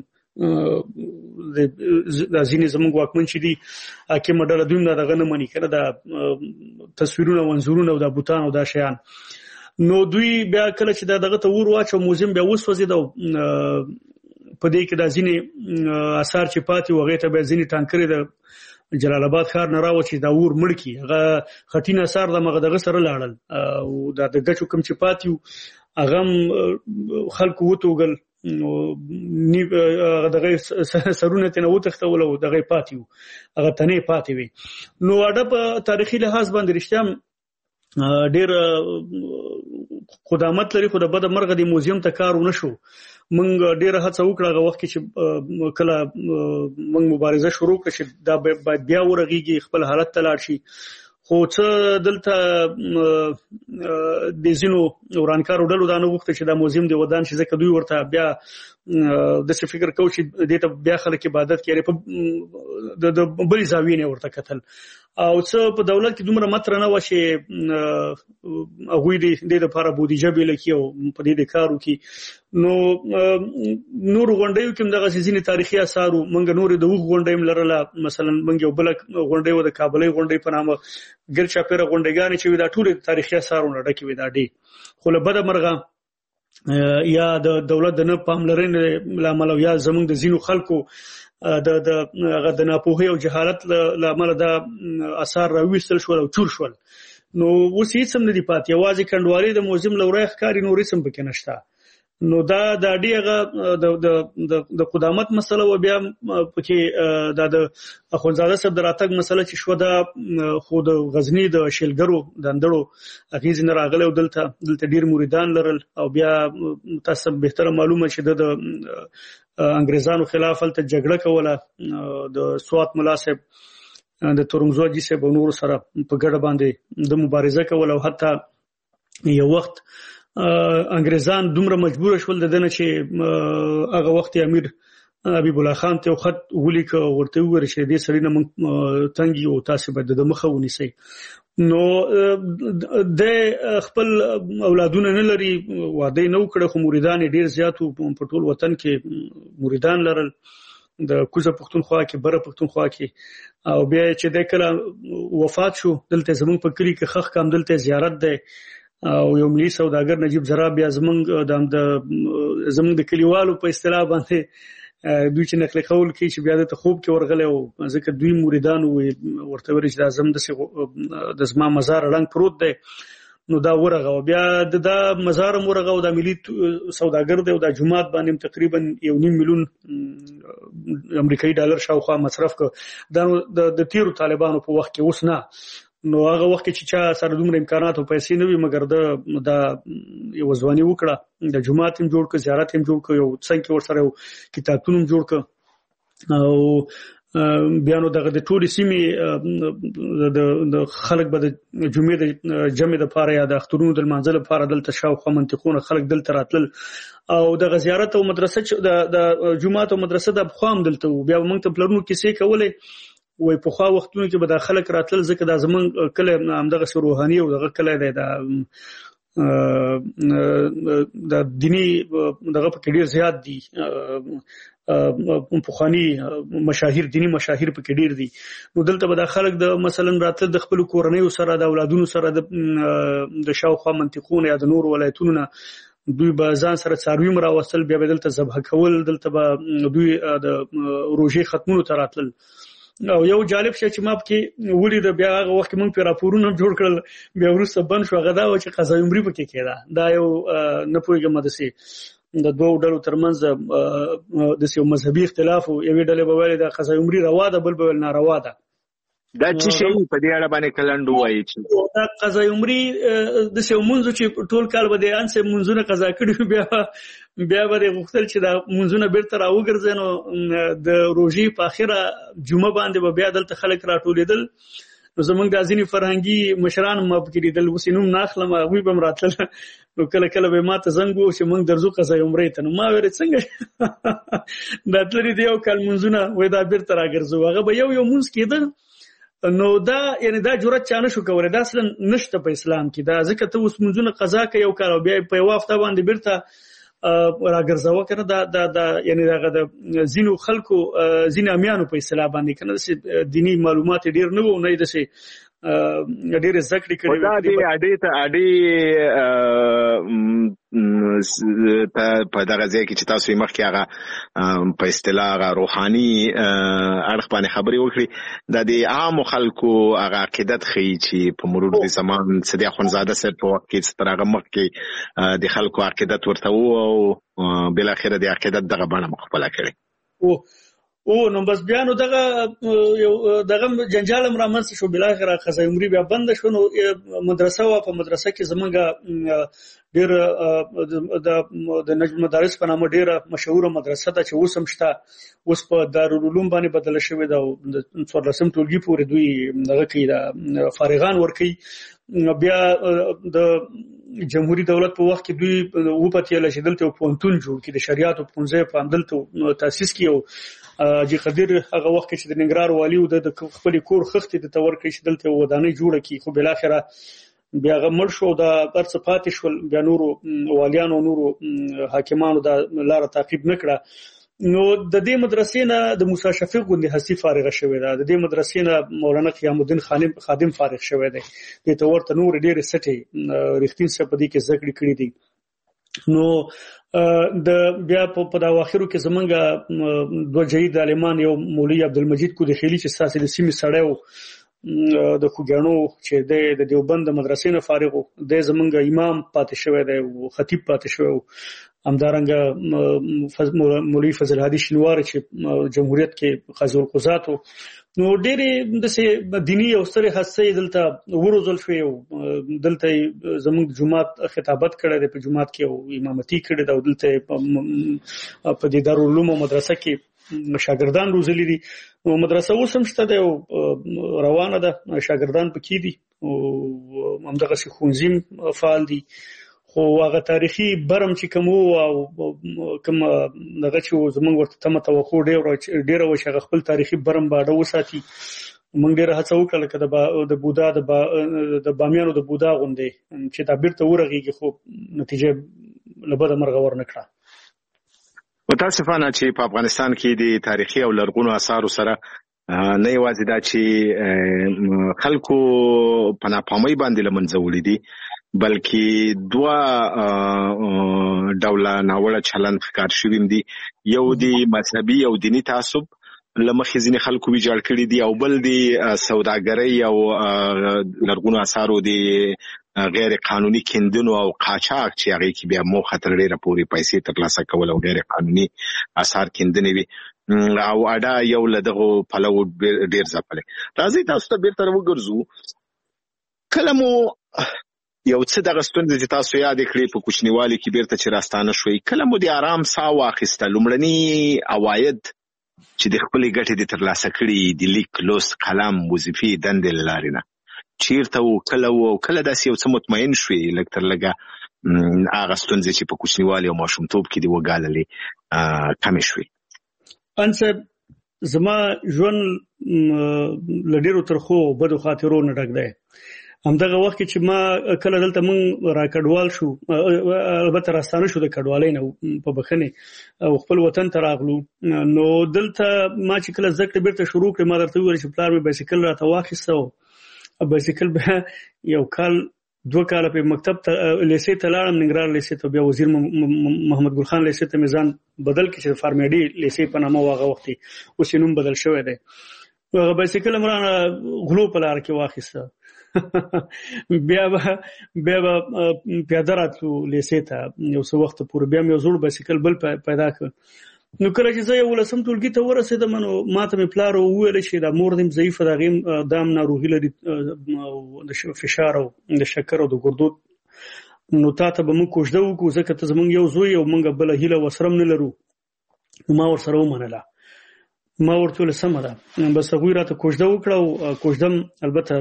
د ځینې زموږ واکمن چې دي حاکم ډله دوی نه دغه نه مني کنه دا تصویرونه منظورونه او د بوتان او دا شیان. نو دوی بیا کله چې دغه ته ور واچو موزیم بیا وسوځیدو په دې کې د ځینې آثار چې پاتې وغه ته به ځینې ټانکرې د جلال آباد ښار نه راوچې دا ور مړ کی هغه خټین آثار د مغه دغه سره لاړل او د ګچو کم چې پاتیو هغه خلکو وتوګل نو نی دغه سرونه تنه وتختول او دغه پاتیو هغه تنه پاتې وي. نو اډه په تاریخي لحاظ باندې رښتیا ډېر قدامت لري خو د بده مرغه د موزیم ته کار ونشو. موږ ډېر هڅه وکړه هغه وخت چې کله موږ مبارزه شروع کړه چې دا بیا ورغیږي خپل حالت ته لاړ شي خو څه دلته د زینو ورانکارو ډلو دا نه وخت چې دا موزیم دی ودان شي ځکه دوی ورته بیا د څه فکر کوي چې دته بیا خلک عبادت کوي په د بل زاویې نه ورته کتل او څه په دولت کې دومره متر نه و چې هغه دې د لپاره بودیجه بیل کیو په دې کارو کې. نو نور غونډیو کې دغه ځینې تاریخي آثارو منګ نور د وغ غونډیم لرله مثلا منګ یو بل غونډي و د کابلې غونډي په نامه ګر چاپیره غونډګانې چې دا ټول تاریخي آثارونه ډکې وي دا ډېر خو له بده مرغه یا د دولت د نه پاملرنې لامل یا زمونږ د زینو خلکو د د د ناپوهۍ او جهالت لامل دا آثار راوېستل شول او چور شول. نو اوس هیڅ هم نه دی پاتې یوازې کندوالي د موزیم لوري ښکاری نور رسم پکې نشته. نو دا د ډیغه د د قدامت مسله و بیا پکې دا د اخونزاده صاحب دراتګ مسله چې شو دا خو د غزنی د شلګرو د اندړو اغیز نه راغله او دلته دلته ډیر مریدان لرل او بیا تاسو به تر معلومه چې د انګريزانو خلاف الته جګړه کوله د سوات ملا صاحب د تورنګزوجي صاحب نور سره په ګډه باندې د مبارزه کوله او حتی یو وخت انګريزان دومره مجبور شول د دنه چې هغه وخت امیر حبیب الله خان ته خط ولیک ورته وره چې دې سړی نه مونږ تنګي او تاسو به د مخه ونیسئ. نو د خپل اولادونه نه لري واده نه وکړه خو مریدان ډیر زیاتو په ټول وطن کې مریدان لرل د کوزه پښتونخوا کې بره پښتونخوا کې او بیا چې د کله وفات شو دلته زمونږ په کلی کې خخ کام دلته زیارت ده او یو ملي سوداګر نجیب زرا بیا زمونږ د زمونږ د کلیوالو په اصطلاح باندې دوی چې نقل قول کوي چې بیا د خوب کې ورغله او ځکه دوی مریدان ورته ورچ د اعظم د د زما مزار رنګ پروت دی نو دا ورغه بیا د مزار مرغه او د ملي سوداګر دی او د جمعات باندې تقریبا یو نیم میلیون امریکایي ډالر شاوخوا مصرف ک د تیرو طالبانو په وخت کې اوس نه نو هغه وخت چې چا سره دومره امکانات او پیسې نه وي مګر د د یو ځواني وکړه د جمعات هم جوړ ک زیارت هم جوړ ک یو څنګه ور سره کتابتون هم جوړ ک او بیا نو دغه د ټولي سیمې د خلک به د جمعې د جمع د پاره یا د اخترونو د منځل لپاره دلته شاوخوا منطقونه خلک دلته راتل او د زیارت او مدرسې د جمعات او مدرسې د بخوام دلته بیا موږ ته پلرونو کیسې کولې وای په خوا وختونو کې به د خلک راتل ځکه د زمون کله همدغه روحاني او دغه کله د د دینی دغه په کې ډیر زیات دي په خواني مشاهیر دینی مشاهیر په کې ډیر دي نو دلته به د خلک د مثلا راتل د خپل کورنۍ سره د اولادونو سره د شاوخوا منطقونه یا د نور ولایتونو دوی به ځان سره څاروي مراوصل بیا به دلته ذبح کول دلته به دوی د روزي ختمونو ته راتل او یو جالب شی چې ما پکې ولید بیا هغه وخت موږ په راپورونه جوړ کړل بیا ورسته بن شو غدا او چې قضا عمرې پکې کېده دا یو نه پوهیږم د سي د دوه ډلو ترمنځ د یو مذهبي اختلاف او یوې ډلې به ویل د قضا عمرې روا ده بل به ویل ناروا ده دا چې شی په دې اړه باندې کلند وایي چې دا قضا عمرې د څو منځو چې ټول کال به د انسه منځونه قضا کړي بیا بیا به غوښتل چې دا منځونه بیرته راوګرځي نو د روزي په اخره جمعه باندې به بیا دلته خلک راټولېدل نو زمونږ د ځینې فرهنګي مشران ما پکې لیدل اوس یې نوم نه اخلم هغوی به م راتلل نو کله کله به ما ته زنګ وو چې موږ درځو قضا عمرې ته نو ما ویل څنګه دا تللي د یو کال منځونه وایي دا بیرته راګرځو هغه به یو یو منځ کېده نو دا یعنی دا جرأت چا نشو کولی دا اصلا نشته په اسلام کې دا ځکه ته اوس منځونه قضا کوې یو کال او بیا په یوه هفته باندې بیرته راګرځوه که نه دا دا دا یعنی دغه د ځینو خلکو ځینې امیانو په اصطلاح باندې که نه داسې دیني معلومات یې ډېر نه وو نه یې داسې ډېرې زده کړې کړې دا دې اډې ته اډې په دغه ځای کې چې تاسو یې مخکې هغه په اصطلاح هغه روحاني اړخ باندې خبرې وکړې دا د عامو خلکو هغه عقیدت ښیي چې په مرور د زمان سیدي اخندزاده صاحب په وخت کې تر هغه مخکې د خلکو عقیدت ورته و او بالاخره د عقیدت دغه بڼه مو خپله کړې او نو بس بیا نو دغه یو دغه جنجال هم رامنځته شو بالاخره قضا عمرې بیا بنده شو نو مدرسه وه په مدرسه کې زموږ ډېره د نجم مدارس په نامه ډېره مشهوره مدرسه ده چې اوس هم شته اوس په دارالعلوم باندې بدله شوې ده او د څوارلسم ټولګي پورې دوی دغه کوي د فارغان ورکوي بیا د جمهوریت دولت په وخت کې دوی وپتېله چې دلته یو پوهنتون جوړ کړي د شریعت پوهنځی په همدلته تاسیس کړي او حاجي قدیر هغه وخت کې چې د ننګرهار والي و د خپل کور خښتې د تور کې چې دلته ودانۍ جوړه کی خو بل اخره بیا غمړ شو دا پرڅ پاتې شول بیا نورو والیانو نورو حاکمانو دا لار تعقیب نکړه نو د دې مدرسې نه د موسی شفیق غوندې هستی فارغه شوې ده د دې مدرسې نه مولانا قیام الدین خادم خادم فارغ شوی دی د ته ورته نور ډېرې سټې رښتین څه په دې کې ذکر کړی دي نو د بیا په د اواخرو کې زمونږ دوه جهید عالمان یو مولوي عبدالمجید کو د خیلی چې ساسي د سیمې سړی و د خوګانو چې د دیوبند د مدرسې نه فارغ و د زمونږ امام پاتې شوی دی او خطیب پاتې شوی و همدارنګه مولوي فضل هادي شینوار چې جمهوریت کې قاضي القضات نو ډېرې داسې دیني او سترې حادثې دلته وروزل شوې او دلته زموږ جومات خطابت کړی دی په جومات کې او امامتي کړې ده او دلته په دې دارالعلوم او مدرسه کې شاګردان روزلي دي نو مدرسه اوس هم شته ده او روانه ده شاګردان پکې دي او همدغسې ښوونځي فعال دي خو هغه تاریخي برم چې کوم او کوم دغه چې زمونږ ورته تمه توقع ډېره وه چې هغه خپل تاریخي برم به ډه وساتي موږ ډېره هڅه وکړه لکه د بودا د بامیانو د بودا غوندې چې دا بیرته ورغېږي خو نتیجه له بده مرغه ورنه کړه متاسفانه چې په افغانستان کې د تاریخي او لرغونو اثارو سره نه یوازې دا چې خلکو په ناپامۍ باندې له منځه وړي دي بلکې دوه ډوله ناوړه چلند ښکار شوي دي یو د مذهبي او دیني تعصب له مخې ځینې خلکو ویجاړ کړي دي او بل د سوداګرۍ او لرغونو اثارو د غیر قانوني کیندنو او قاچاق چې هغې کې بیا موخه تر ډېره پورې پیسې ترلاسه کول او غیر قانوني اثار کیندنې وي او اډه یو له دغو پلو ډېر ځپلی راځئ تاسو ته بېرته وګرځو کله مو یو څه دغه ستونزې چې تاسو یادې کړې په کوچنیوالي کې بیرته چې راستانه شوئ کله مو د آرام ساه واخیسته لومړني عواید چې د خپلې ګټې د ترلاسه کړي د لیک لوست قلم وظیفې دندې له لارې نه چیرته و کله و او کله داسې یو څه مطمئن شوې لږ تر لږه هغه ستونزې چې په کوچنیوالي او ماشومتوب کې دې وګاللې کمې شوې انسه زما ژوند له ډېرو ترخو بدو خاطرو نه ډک دی همدغه وخت کې چې ما کله دلته مونږ را کډوال شو البته راستانه شو د کډوالۍ نه په بخښنې او خپل وطن ته راغلو نو دلته ما چې کله زده کړې بیرته شروع کړې ما درته وویل چې پلار مې بایسکل راته واخیسته و بایسکل بیا یو کال دوه کاله په مکتب ته لیسې ته لاړم ننګرهار لیسې ته بیا وزیر محمد ګل خان لیسې ته مې ځان بدل کړ چې فارمیډي لیسې په نامه و هغه وخت اوس یې نوم بدل شوی دی هغه بایسکل مرانه غلو په لار کې واخیسته بیا به بیا به پیاده راتلو لیسې ته یو څه وخت پورې بیا مې یو زوړ بایسکل بل پیدا کړ نو کله چې زه یولسم ټولګي ته ورسېدم نو ماته مې پلار وویل چې دا مور دې ضعیفه ده هغې دام ناروغي لري د فشار او د شکر او د ګردو نو تا ته به موږ کوژده وکړو ځکه ته زموږ یو زوی او موږ بله هیله ورسره هم نه لرو نو ما ورسره ومنله ما ورته ویل سمه ده بس هغوی راته کوژده وکړه او کوژده م البته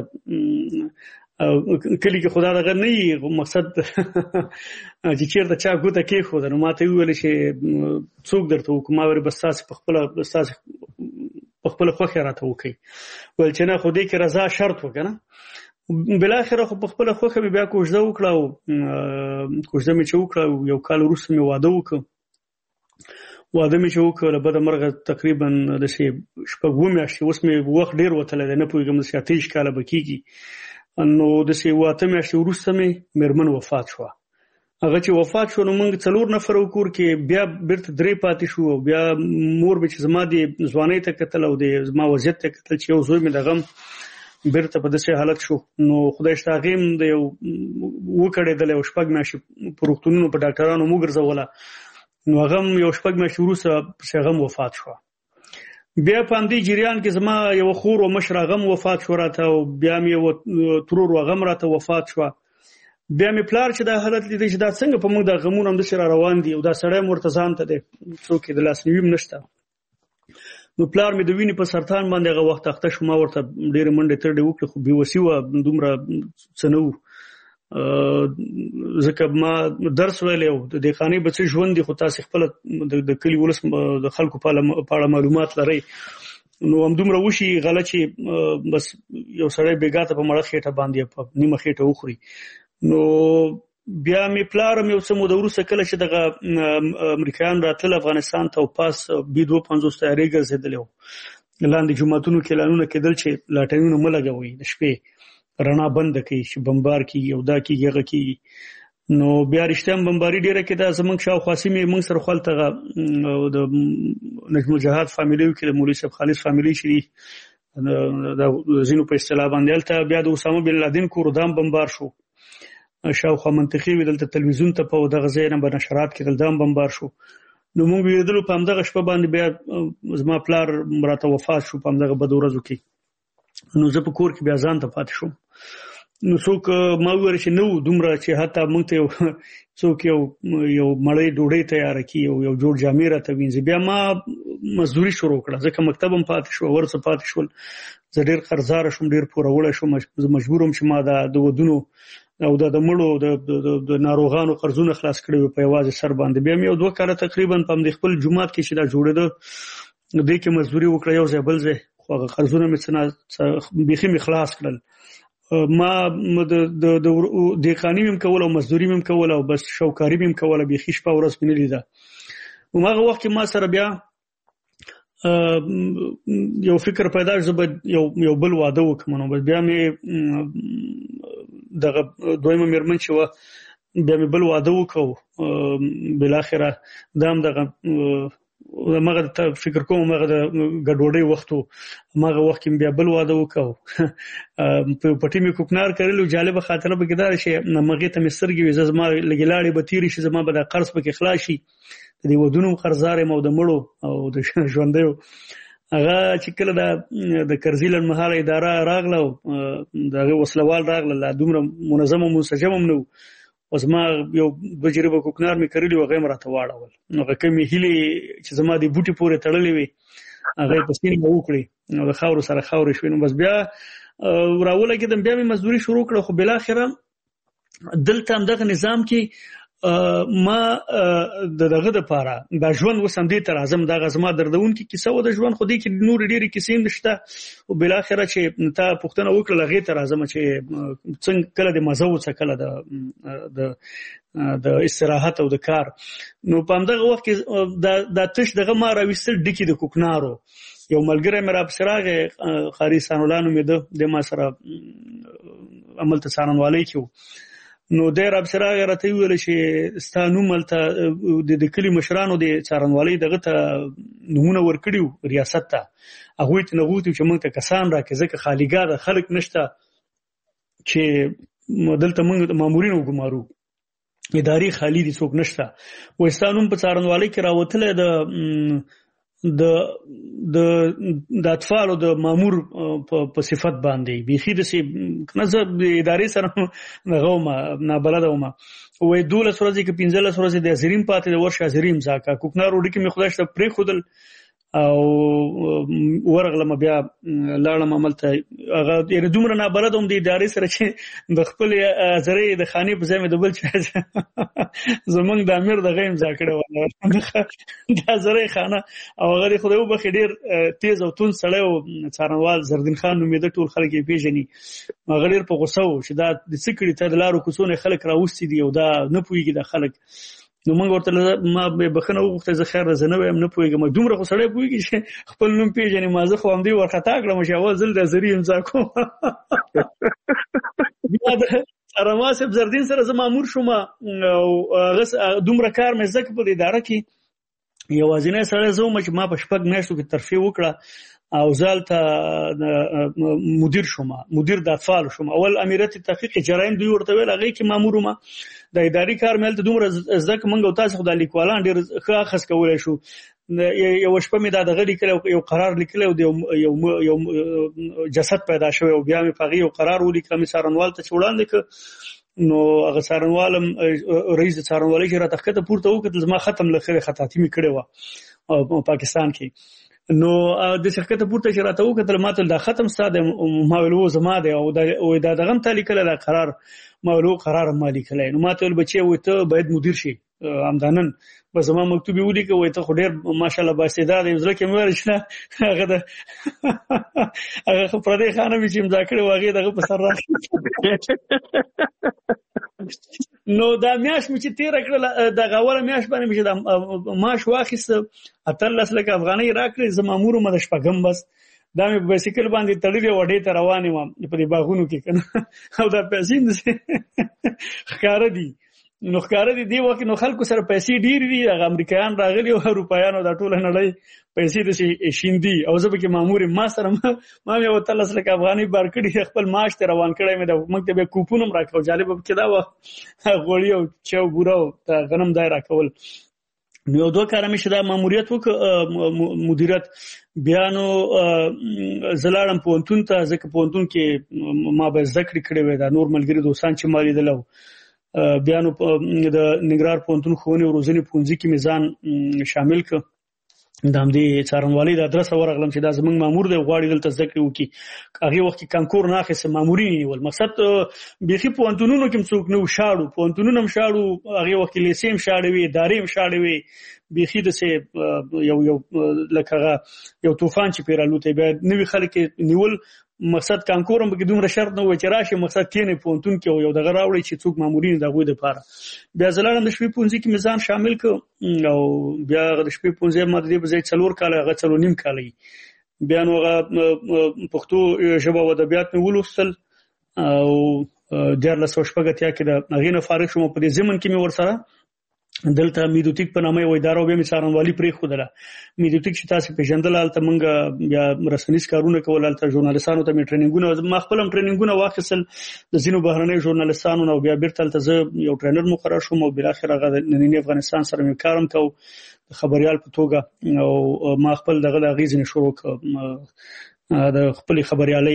کلي کې خو دا دغه نه وي مقصد چې چېرته چا ګوته کېښوده نو ما ته یې وویل چې څوک درته وکړو ما ویل بس تاسې پخپله ستاسې پخپله خوښه راته وکړئ ویل چې نه خو دې کې رضا شرط و که نه بالاخره خو پخپله خوښه مې بیا کوژده وکړه او کوژده مې چې وکړه یو کال وروسته مې واده وکړ واده مې چې وکړ له بده مرغه تقریبا داسې شپږ اووه میاشتې اوس مې وخت ډېر وتلی دی نه پوهېږم داسې اته ویشت کاله به کېږي نو داسې اووه اته میاشتې وروسته مې مېرمن وفات شوه هغه چې وفات شو نو موږ څلور نفر و کور کې بیا بیرته درې پاتې شو او بیا مور مې چې زما د ځوانۍ ته کتل او د زما وضعیت ته کتل چې یو زوی مې د غم بیرته په داسې حالت شو نو خدای شته هغې هم د یو وکړېدلی او شپږ میاشتې په روغتونونو په ډاکټرانو مو ګرځوله نو هغه هم یو شپږ میاشتې وروسته پسې هغه هم وفات شوه بیا په همدې جریان کې زما یوه خور او مشر هغه هم وفات شو راته او بیا مې یوه ترور و هغه هم راته وفات شوه بیا مې پلار چې دا حالت لیدی چې دا څنګه په موږ دا غمونه همداسې را روان دي او دا سړی هم ورته ځان ته دی څوک یې د لاسنیوي هم نشته نو پلار مې د وینې په سرطان باندې هغه وخت اخته شو ما ورته ډېرې منډې ترډې وکړې خو بېوسي وه دومره څه نه وو ځکه ما درس ویلی او د دې خانې به څه ژوند دي خو تاسې خپله د کلي ولس د خلکو په اړه معلومات لرئ نو همدومره وشي غله چې بس یو سړی بېګا ته په مړه خېټه باندې په نیمه خېټه وخوري نو بیا مې پلار هم یو څه موده وروسته کله چې دغه امریکایان راتلل افغانستان ته او پاس بي دوه پنځوس تیارې ګرځېدلې وو لاندې جوماتونو کې اعلانونه کېدل چې لاټرینونه مه لګوئ د شپې رڼا بنده کړي چې بمبار کېږي او دا کېږي هغه کېږي نو بیا رښتیا هم بمباري ډېره کېده زموږ شاوخوا سیمې موږ سره خو هلته د نجم الجهاد فامیلیو کې د مولوي صاحب خالص فامیلي چې دي د ځینو په اصطلاح باندې هلته بیا د اسامه بن لادن کور دا هم بمبار شو شاوخوا منطقې وې دلته تلویزیون ته په دغه ځای نه به نشرات کېدل دا هم بمبار شو نو موږ وېرېدلو په همدغه شپه باندې بیا زما پلار راته وفات شو په همدغه بدو ورځو کې نو زه په کور کې بیا ځان ته پاتې شوم نو څوک ما وویل چې نه وو دومره چې حتی موږ ته یو څوک یو یو مړۍ ډوډۍ تیاره کړي او یو جوړ جامې راته وینځي بیا ما مزدوري شروع کړه ځکه مکتب هم پاتې شو ورڅه پاتې شول زه ډېر قرضداره شوم ډېر پوروړی شوم زه مجبور وم چې ما دا د ودونو او دا د مړو د ناروغانو قرضونه خلاص کړي وو په یوازې سر باندې بیا مې یو دوه کاله تقریبا په همدې خپل جومات کې چې دا جوړېده دې کې مزدوري وکړه یو ځای بل ځای خو هغه قرضونه مې څه بیخي مې خلاص کړل ما د دهقاني مې هم کوله او مزدوري مې هم کوله او بس شوکاري مې هم کوله بیخي شپه ورځ مې نه لیده هماغه وخت کې ما سره بیا یو فکر پیدا شو زه به یو بل واده وکړم نو بس بیا مې دغه دویمه مېرمن چې وه بیا مې بل واده وکړو بالاخره دا هم دغه هماغه فکر کوم هماغه د ګډوډۍ وخت و هماغه وخت کې مې بیا بل واده وکړو په پټي مې کوکنار کړلو جالبه خاطره پکې دا چې همغې ته مې سترګې وې زه زما لږې لاړې به تېرې شي زما به دا قرض پکې خلاص شي د دې ودونو قرضدار یم او د مړو او د ژوندیو هغه چې کله د کرزي لنډمهاله اداره راغله او د هغې وسلوال راغله لا دومره منظم او منسجم هم نه و اوس ما یو دوه جریبه کوکنار مې کرلي وو هغه یې م راته واړول نو هغه کومې هیلې چې زما د بوټي پورې تړلې وې هغه یې په سین مې وکړې نو د خاورو سره خاورې شوې نو بس بیا راولګېدم بیا مې مزدوري شروع کړه خو بالاخره دلته همدغه نظام کې ما د دغه دپاره دا ژوند اوس همدې ته راځم دغه زما دردونکې کیسه وه د ژوند خو دې کې نورې ډېرې کیسې هم شته خو بالاخره چې تا پوښتنه وکړله هغې ته راځم چې څنګه کله د مزه وڅه کله د د استراحت او د کار نو په همدغه وخت کې دا تش دغه ما راویستل ډکي د کوکنارو یو ملګری مې راپسې راغی قاري ثناالله نومېده دی ما سره هملته څارنوالۍ کې و نو دی راپسې راغی راته وویل چې ستا نوم هلته د کلي مشرانو د څارنوالۍ دغه ته نمونه ورکړیو ریاست ته هغه ته نغوتو چې موږ ته کسان راکې ځکه خالیګار خلک نشته چې دلته موږ مامورین وګمارو اداري خالی دي څوک نشته وستانوم په څارنوالۍ کې راوتله د د د د اطفال او د مامور په صفت باندې بيخي د سي نظر د ادارې سره غوما نابلده ومه وې دوله سورځي کې پنځله سورځي د زریم پاتې د ورشه زریم ځکه کوکنار وډ کې مې خدای شته پرې خودل او ورغلم بیا لاړم عملته هغه یعنی دومره نه بلدم د ادارې سره چې د خپل زری د خاني په ځای مې د بل چا زمونږ د امیر د غیم ځکړه ولا د زری خانه او هغه خدای وبخ ډیر تیز او تون سړی او څارنوال زردین خان نومېده ټول خلک یې پیژني هغه ډیر په غوسه و چې دا د سکړی ته د لارو کوڅونه خلک راوستي دي او دا نه پويږي د خلک نو موږ ورته ما به بخنه وغوښته زه خیر زنه وایم نه پويګم دومره خو سړی پويږي چې خپل نوم پیژنې ما زه خو هم دی ورختا کړم چې اول ځل د زری امضا کوم بیا د ارماسب زردین سره زه مامور شوم او دومره کار مې زکه په اداره کې یوازینی سره زه چې ما په شپږ میاشتو کې ترفیع وکړه او زالته مدیر شوم مدیر د اطفال شوم اول امیرت تحقیق جرایم دوی ورته ویل هغه کې مامور ما د اداري کار مل ته دومره ځکه منګو تاسو خدای لیکوالان ډیر ښه خاص کولای شو یو شپه مې دا دغه لیکل یو قرار لیکل او یو یو جسد پیدا شو او بیا مې پغی یو قرار ولیکم مې سارنوال ته وړاندې ک نو هغه سارنوالم رئیس سارنوالي چې را تخته پورته وکړل زما ختم لخره خطاطی مې کړې و او پاکستان کې نو د شرکت پورته چې راته وکړل ماته دا ختم ساده ماولو زما دی او دا دغه تعلیق له قرار ماولو قرار مالی کله نو ماته ول بچي وته باید مدیر شي امدانن بس ما مکتوبي ودی کوي ته خو ډیر ماشاءالله باستعداد یې زړه کې مې ورشنه هغه د هغه پر دې خانه چې امضا کړې واغې دغه په سر راځي نو دا میاش مې چې تیر کړل دا غوړه میاش باندې مې دا ماش واخیست اتلس لک افغانۍ راکړې زمامورو مده شپږم بس دا مې په بایسیکل باندې تړلې وډې ته روانې وم په دې باغونو کې کنه او دا پیسې نه ښکار دي نو ښکار دي دی وخت نو خلکو سره پیسې ډېری دي هغه امریکایان راغلي او اروپایانو دا ټول نړۍ پیسې د شیندي او زه به کې مامور ما سره ما مې وتلس لک افغانۍ بار کړي خپل معاش ته روان کړی مې د مکتب کوپونم راکاو جالب کې دا و غوړی او چاو ګورو ته غنم دای راکول نو دوه کار مې شدا ماموریت وک مدیریت بیانو زلالم پونتون ته ځکه پونتون کې ما به ذکر کړی وای دا نور ملګری دوستان چې مالي دلو بیانو د ننګرهار پونتون خونی او روزنی پونځي کې میزان شامل ک د همدې څارنوالۍ د ادرس ورغلم چې دا زمنګ مامور دی غواړي دلته ذکر وکي هغه وخت کې کانکور نه اخیسه مامورین نیول مقصد بيخي پونتونونو کې څوک نو شاړو پونتونونو هم شاړو هغه وخت کې لیسیم شاړوي ادارې هم شاړوي بيخي د سه یو یو لکه یو طوفان چې پیرالوته به نوې خلک نیول مقصد کانکورم به دومره شرط نه و چې راشي مقصد کینې پونتون کې یو دغه راوړي چې څوک مامورین دغه د پاره بیا زلالم د شپې پونځي کې میزان شامل ک او بیا د شپې پونځي ماده په ځای څلور کال هغه څلور نیم کال بیا نو پښتو ژبه او ادبیات مې ولوستل او د لاسو شپږتیا کې د غینه فارغ شوم په دې زمن کې مې ورسره دلته میدوتیک په نامه یو اداره به مثالوالي پرې خوده میدوتیک چې تاسو په جندل حالت منګه بیا رسنیز کارونه کول حالت ژورنالیستانو ته می ټریننګونه ما خپل ټریننګونه واخیسل د زینو بهرنۍ ژورنالیستانو نو بیا بیرته ته یو ټرینر مقرر شوم او بل اخر هغه د نننی افغانستان سره می کارم کو خبريال په توګه او ما خپل دغه د غیزنه شروع ک د خپل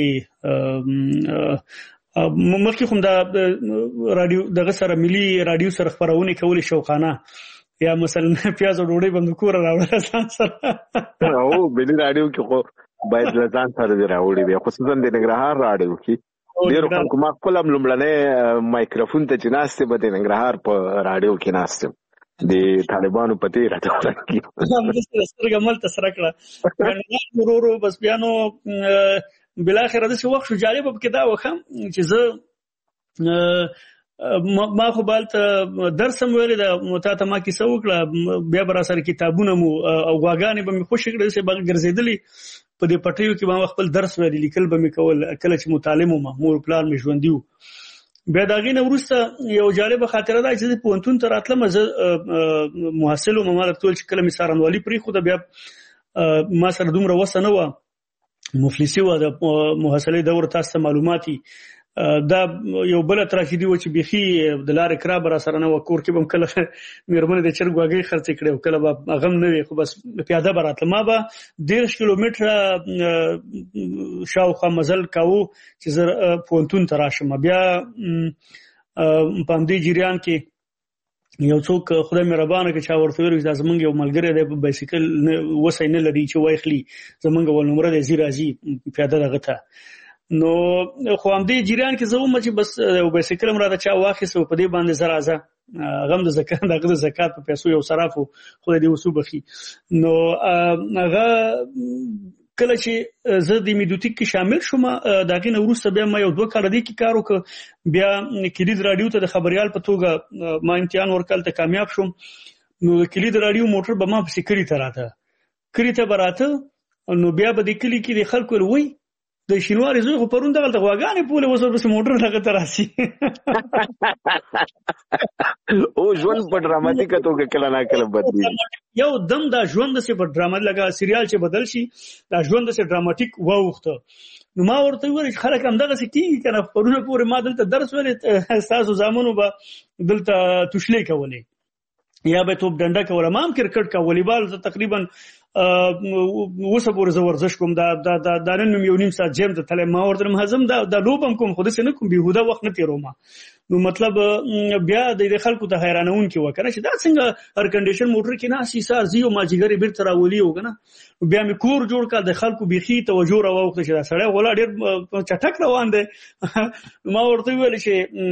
خبريالي مخکې کوم دا رادیو دغه سره ملي رادیو سره خبرونه کول شوقانه یا مثلا پیاز او ډوډۍ بند کور راوړل ځان سره او ملي رادیو کې خو باید ځان سره راوړي به خصوصا د ننګرهار رادیو کې ډیر خلکو ما خپل لمړنه مایکروفون ته چناسته به د ننګرهار په رادیو کې ناسته د طالبانو په تیر راته ورکی هم د سترګې مل تسره کړه ورورو بس بیانو بل اخر د څه وخت جالب کې دا وخم چې زه ما خو بالته درس هم ویل دا متاته ما کې څه وکړه بیا بر سره کتابونه مو او غواګانې به مې خوشی کړې چې باغ ګرځېدلې په دې پټیو کې ما خپل درس ویل لیکل به مې کول کله چې مطالعه مو مور پلان مې ژوندیو بیا داغینه ورسته یو جالب خاطره ده چې پونتون تر اتله مزه محصل او ممالک ټول چې کله می سارنوالي پری خو دا بیا ما سره دومره وسه نه و مفلسي و د محصلې دور تاسو معلوماتي دا یو بل تراژیدي و چې بيخي د لارې کرا بر سره نه وکور کې بم کله مېرمنې د چرګ واګي خرڅ کړو کله به غم نه وي خو بس پیاده براتله ما به ډېر کیلومتره شاوخوا مزل کاوه چې زه پونتون تراشم بیا په دې جریان کې یو څوک خدای مهربانه کې چا ورته ویل چې زمونږ یو ملګری دی په بایسیکل وسای نه لري چې وایخلی زمونږ ول نمبر دی زیرازي پیاده دغه ته نو خو هم دې جریان کې زه ومه چې بس یو بایسیکل مراده چا واخیسو په دې باندې زرازه غم د زکات دغه زکات په پیسو یو صرافو خدای دې وسوبخي نو هغه کله چې زه د میډوټیک کې شامل شوم داغه نو وروسته بیا ما یو دوه کال دی کې کار وکړ بیا کلید رادیو ته د خبريال په توګه ما امتحان ورکړل ته کامیاب شوم نو کلید رادیو موټر به ما په سکري ته راته کړی ته براته نو بیا به د کلی کې د خلکو وی د شینواري زوی خو پرون دغه غواګانې پوله وسور بس موټر لګه تراسي او ژوند په ډراماتیک توګه کله نه کله بدلی یو دم دا ژوند سه په ډراما لګه سریال چې بدل شي دا ژوند سه ډراماتیک ووخته نو ما ورته ویل خلک هم دغه سکیږي کنه پرونه پورې ما دلته درس ولې تاسو زامنو به دلته توشلې کولې یا به توپ ډنډه کوله ما هم کرکټ کا والیبال تقریبا وسه پورې زه ورزش کوم دا دا د نن یو نیم ساعت جیم ته تل ما ورته مهزم دا د لوبم کوم خو د سینه کوم بهوده وخت نه تیروم نو مطلب بیا د خلکو ته حیرانون کې وکړه چې دا څنګه هر کنډیشن موټر کې نه سي سار زیو ما جګری بیرته راولي وګنه بیا مې کور جوړ کړ د خلکو بيخي توجه راوخته چې دا سړی غولا ډېر چټک روان دی ما ورته ویل چې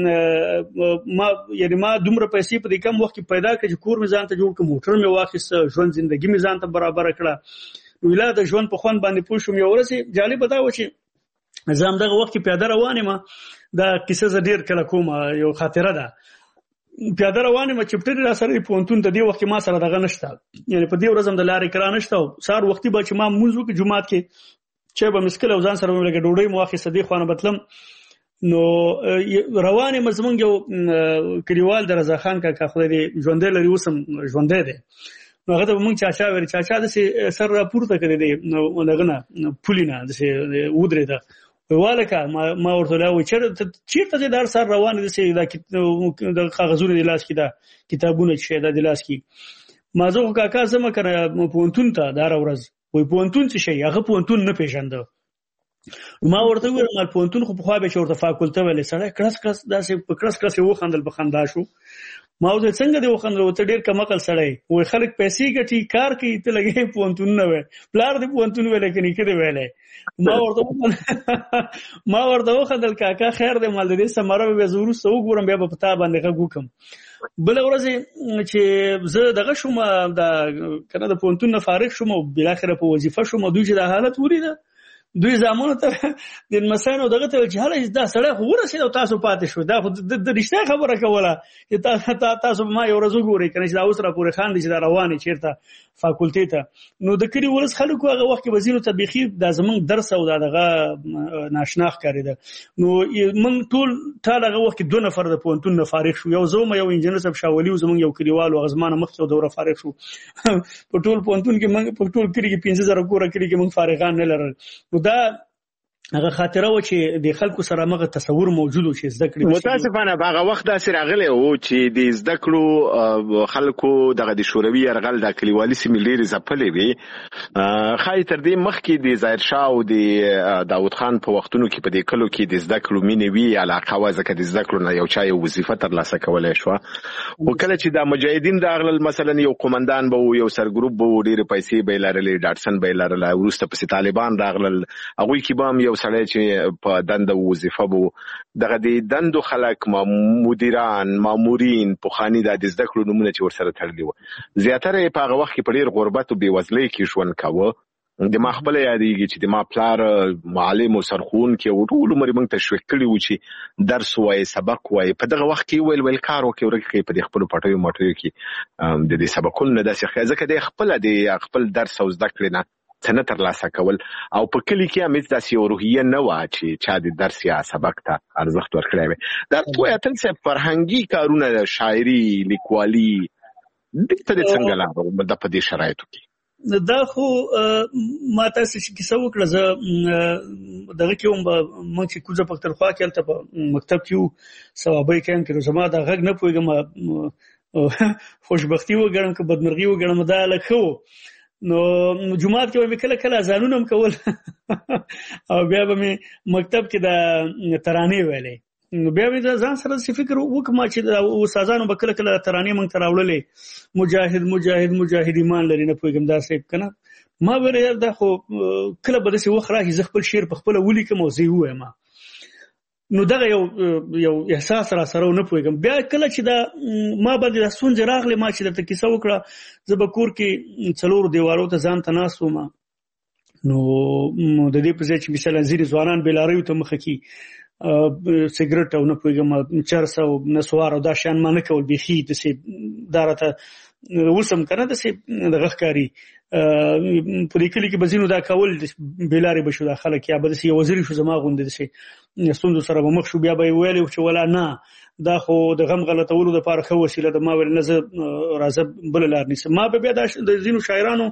ما یعنی ما دومره پیسې په دې کم وخت کې پیدا کړ چې کور مې ځان ته جوړ کړ موټر مې واخیست ژوند ژوندۍ مې ځان ته برابر کړه ویلا د ژوند په خوان باندې پوه شوم یو ورځ جالب دا و چې زم دغه وخت کې پیاده روانه ما دا کیسه ز ډیر کله کوم یو خاطره ده پیاده روانه ما چپټری را سره پونتون ته دی وخت ما سره دغه نشته یعنی په دې ورځ هم د لارې کرا نشته سار وختي به چې ما موږ کې جمعات کې چې به مسکل او ځان سره لګه ډوډۍ مواخې صدې خوانه بتلم نو روانه مزمنګ یو کلیوال د رضا خان کا خدای دې ژوندې لري وسم ژوندې ده نو هغه ته مونږ چاچا ور چاچا د سر راپورته کړی دی نو دغه نه پولینا د ودرې ده والکه ما ما ورته لا و چې چیرته دې سر روان دي چې د کاغذونو د لاس کې دا کتابونه چې دا د لاس کې ما زه کاکا سم کنه پونتون ته دا ورځ وای پونتون څه شي هغه پونتون نه پیژنده ما ورته ویل مال پونتون خو په خوا به شورته فاکولټه ولې سره کړس کړس داسې په کړس کړس یو خندل په خندا شو ما وځي څنګه دی وخندل وته ډیر کم عقل سړی وای خلک پیسې ګټي کار کوي ته لګي پونتون نه وای پلار دی پونتون ویل کني کده ویلې ما ورته ما ورته وخندل کاکا خیر دی مال دې سماره به زورو سو ګورم بیا په پتا باندې غوکم بل ورځ چې زه دغه شوم د کنه د پونتون نه فارغ شوم او بل اخر په وظیفه شوم دوی چې د حالت وریده دوی زمونه ته د مسانو دغه ته چې هله دا سړی خو ورسېد او تاسو پاتې شو دا خو د رښتیا خبره کوله چې تاسو تاسو ما یو ورځ وګورئ کنه چې دا اوس را پورې خان دي چې دا رواني چیرته فاکولټي ته نو د کلی ولس خلکو هغه وخت کې وزینو تبيخي د زمنګ درس او دغه ناشناخ کاری ده نو من ټول ټال هغه وخت کې دوه نفر د پونتون نه فارغ شو یو زوم یو انجنیر صاحب شاولي او زمنګ یو کلیوال او غزمانه مخ ته دوره فارغ شو په ټول پونتون کې من په ټول کلی کې پنځه زره کور کلی کې من فارغان نه لرل دا هغه خاطره و چې د خلکو سره مغه تصور موجود و چې زده کړې متاسفانه هغه وخت داسې راغلی و چې د زده کړو خلکو دغه د شوروي يرغل د کلیوالي سیمې لري ځپلې وي خای تر دې مخکې د ظاهر شاه او د داوود خان په وختونو کې په دې کلو کې د زده کړو مینې وی علاقه وازه کې د زده کړو نه یو چا یو وظیفه ترلاسه کولای شو وکړه چې د مجاهدین راغلل مثلا یو قومندان به یو سرګروپ به ډېر پیسې به لرلې ډاټسن به لرلې ورسته په طالبان راغلل هغه کې به یو سړی چې په دنده وظیفه بو دغه د دندو خلک مدیران مامورین په خاني د زده کړو نمونه چې ورسره تړلي و زیاتره په هغه وخت کې په ډیر غربت او بیوزلۍ کې ژوند کاوه د ما خپل یادېږي چې د ما پلار معلم او سرخون کې او ټول عمر موږ تشویق کړی و چې درس وای سبق وای په دغه وخت کې ویل ویل کار وکړي ورکه په خپل پټیو ماټیو کې د دې سبقونه داسې ځکه د خپل د خپل درس او زده کړې نه څنګه ترلاسه کول او په کلی کې هم داسې روحیه نه و چې چا د درس یا سبق ته ارزښت ورکړی وي دا ټول اتل څه فرهنګي کارونه شاعري لیکوالي دته څنګه لا د په دې شرایطو کې دا خو ما تاسو چې کیسه وکړه زه دغه کې هم مونږ چې کوزه پخترخوا کې تل په مکتب کې ثوابي کېم کې زما دا غږ نه پوهیږم خوشبختی وګڼم که بدمرغي وګڼم دا لکه نو جمعات کې به کله کله اذانونه هم کول او بیا به مې مکتب کې د ترانې ویلې نو بیا مې ځان سره څه فکر وکم چې استادانو به کله کله ترانې مونږ ته راوړلې مجاهد مجاهد مجاهد ایمان لري نه پوهیږم دا څه کنه ما ویل دا خو کله به داسې وخت راځي زه خپل شعر په خپله ولیکم او زه ووایم نو دغه یو یو احساس را سره نه پوهیږم بیا کله چې دا ما باندې د ستونزې راغلې ما چې درته کیسه وکړه زه به کور کې څلورو دیوالو ته ځان ته ناست وم نو د دې په ځای چې مثلا ځینې ځوانان بېلاریو ته مخه کي سیګریټ او نه پوهیږم چرس او نسوار او دا شیان ما نه کول بیخي داسې دا راته اوس هم که نه داسې دغه ښکاري په دې کلي کې به ځینو دا کول بېلارې به شو دا خلک یا به داسې یو وزیري شو زما غوندې داسې ستونزو سره به مخ شو بیا به یې ویلې چې ولا نه دا خو د غم غلطولو دپاره ښه وسیله ده ما ویل نه زه راځه بله لار نیسم ما به بیا د ځینو شاعرانو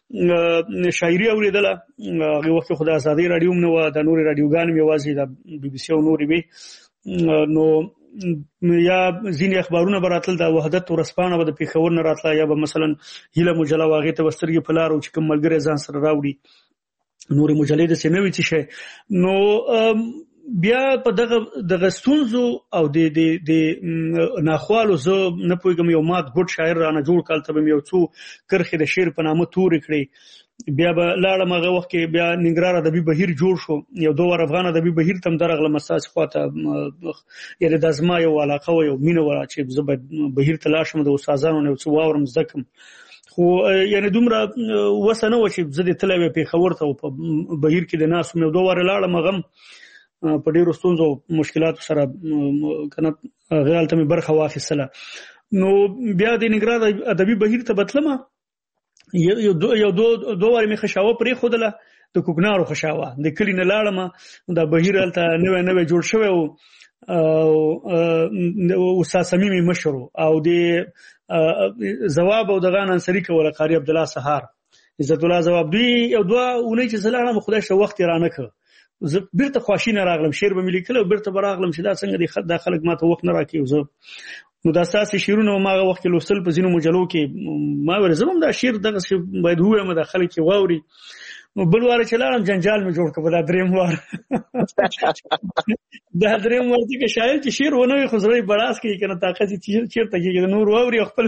شاعري اورېدله هغې وخت کې خو د ازادۍ راډیو هم نه وه دا نورې راډیوګانې هم یوازې د بي بي سي او نورې وې نو یا ځینې اخبارونه به راتلل د وحدت ورځپاڼه به د پېښور نه راتله یا به مثلا هیله مجله وه هغې ته به سترګې په لار و چې کوم ملګری ځان سره راوړي نورې مجلې داسې نه وي څه شی نو بیا په دغه دغه ستونزو او د د د ناخوالو زه نه پوهېږم یو مات ګوډ شاعر رانه جوړ کړ ته به مې یو څو کرښې د شعر په نامه تورې کړې بیا به لاړم هغه وخت کې بیا ننګرهار ادبي بهیر جوړ شو یو دوه وار افغان ادبي بهیر ته هم درغلم ستاسې خواته یعنې دا زما یو علاقه وه یو مینه وه چې زه باید بهیر ته لاړ شم د استادانو نه یو څه واورم زده کړم خو یعنې دومره وسه نه وه چې زه دې تللی وی پېښور ته په بهیر کې د ناست وم یو دوه وارې لاړم هغه په ډېرو ستونزو مشکلاتو سره کنه هغې هلته مې برخه واخیستله نو بیا د ننګرهار ادبي بهیر ته به تلمه یو دو دوه وارې مې خشاوه پرېښودله د کوکنارو خشاوه د کلي نه لاړمه دا بهیر هلته نوی نوی جوړ شوی و استاد سمیم یې مشر او د ځواب او دغه انصري کوله قاري عبدالله سهار عزت الله ځواب دوی یو دوه اونۍ چې زه لاړم خدای شته وخت یې رانه کړ زه بیرته خواشینه راغلم شعر به مې لیکلی او بیرته به راغلم چې دا څنګه دی دا خلک ما ته وخت نه راکوي زه نو دا ستاسې شعرونه ما هغه وخت کې لوستل په ځینو مجلو کې ما ویل زه هم دا شعر دغسې باید ووایم دا خلک یې واوري نو بل واره چې لاړم جنجال مې جوړ کړ په دا درېیم وار دا درېیم وار ځکه شاعر چې شعر ونه وي خو زړه یې بړاس کوي که نه طاقت یې چېرته کېږي د نور واوري او خپل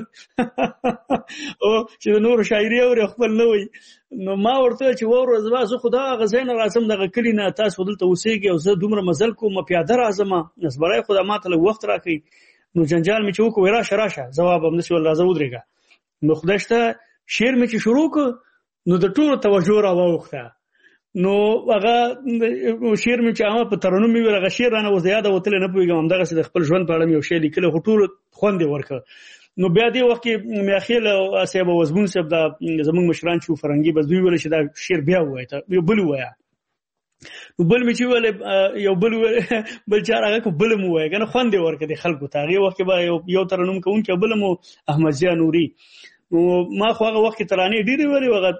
او چې د نورو شاعري اوري او خپل نه وایي نو ما ورته ویل چې واوره زما زه خو دا هغه ځای نه راځم دغه کلي نه تاسو دلته اوسېږئ او زه دومره مزل کوم پیاده راځم نسبړی خو دا ما ته لږ وخت راکوي نو جنجال مې چې وکړو وایي راشه راشه ځواب همداسې ویل راځه ودرېږه نو خدای شته شعر مې چې شروع کړ نو د ټولو توجه را واوښته نو هغه شعر مې چې هغه په ترنم مې ویل هغه شعر رانه اوس د یاده وتلی نه پوهېږم همدغسې د خپل ژوند په اړه مې یو شی لیکلی خو ټولو خوند یې ورکړ نو بیا دې وخت کې میاخیل صاحب او وزبون صاحب دا زمونږ مشران چې وو فرنګي بس دوی ویل چې دا شعر بیا ووایه ته یو بل ووایه نو بل مې چې ویل یو بل بل چار هغه کو بل مو وایه که نه خوند یې ورکړ د خلکو ته هغې وخت کې به یو ترنم کوونکی بل مو احمد ضیا نوري نو ما خو هغه وخت کې ترانې ډېرې ویلې هغه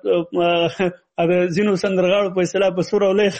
ځینو سندرغاړو په اصطلاح په سور او لیخ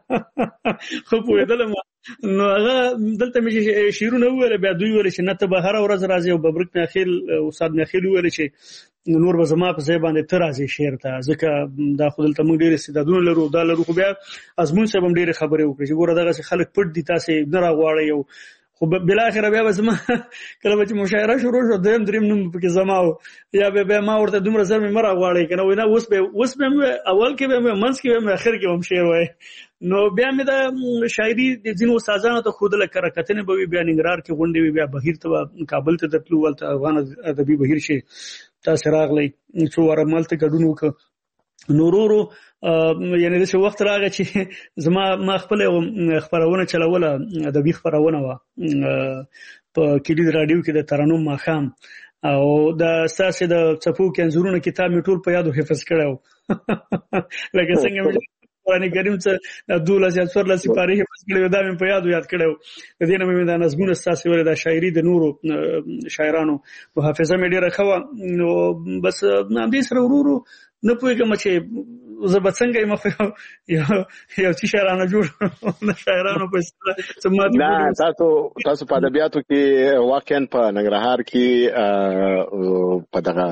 ښه پوهېدلم نو هغه دلته مې چې شعرونه وویل بیا دوی ویل چې نه ته به هره ورځ راځې او ببرک میاخیل استاد میاخیل وویل چې نور به زما په ځای باندې ته راځې شعر ته ځکه دا خو دلته موږ ډېر استعدادونه لرو دا لرو خو بیا ازمون صاحب هم ډېرې خبرې وکړې چې ګوره دغسې خلک پټ دي تاسې نه راغواړئ او خو بالاخره بیا به زما کله به چې مشاعره شروع شو درېیم درېیم نوم پکې زما و یا بیا بیا ما ورته دومره زر مې مه راغواړئ که نه وایي نه اوس به اوس به هم اول کې به هم منځ کې به هم اخر کې به هم شعر وایي نو بیا مې دا شاعري د ځینو استادانو ته ښودله کره کتنې به وي بیا ننګرهار کې غونډې وي بیا بهیر ته به کابل ته درتلو هلته افغان ادبي بهیر چې تاسې راغلی څو واره ما هلته ګډون وکړه نو ورو ورو یعنې داسې وخت راغی چې زما ما خپله خپرونه چلوله ادبي خپرونه وه په کلي راډیو کې د ترنم ماښام او د ستاسې د څپو کې انځورونه کتاب مې ټول په یادو حفظ کړی و لکه څنګه مې قرآن کریم څه دولس یا څوارلس سپارې حفظ کړی و دا مې په یادو یاد کړی و د دې نه مې دا نظمونه ستاسې ولې دا شاعري د نورو شاعرانو حافظه مې ډېره ښه وه نو بس همدې سره ورو ورو نه پوهیږم چې زه به څنګه یم یو یو چې شاعرانه جوړ نه شاعرانو په نه تاسو تاسو په ادبیاتو کې واقعا په ننګرهار کې په دغه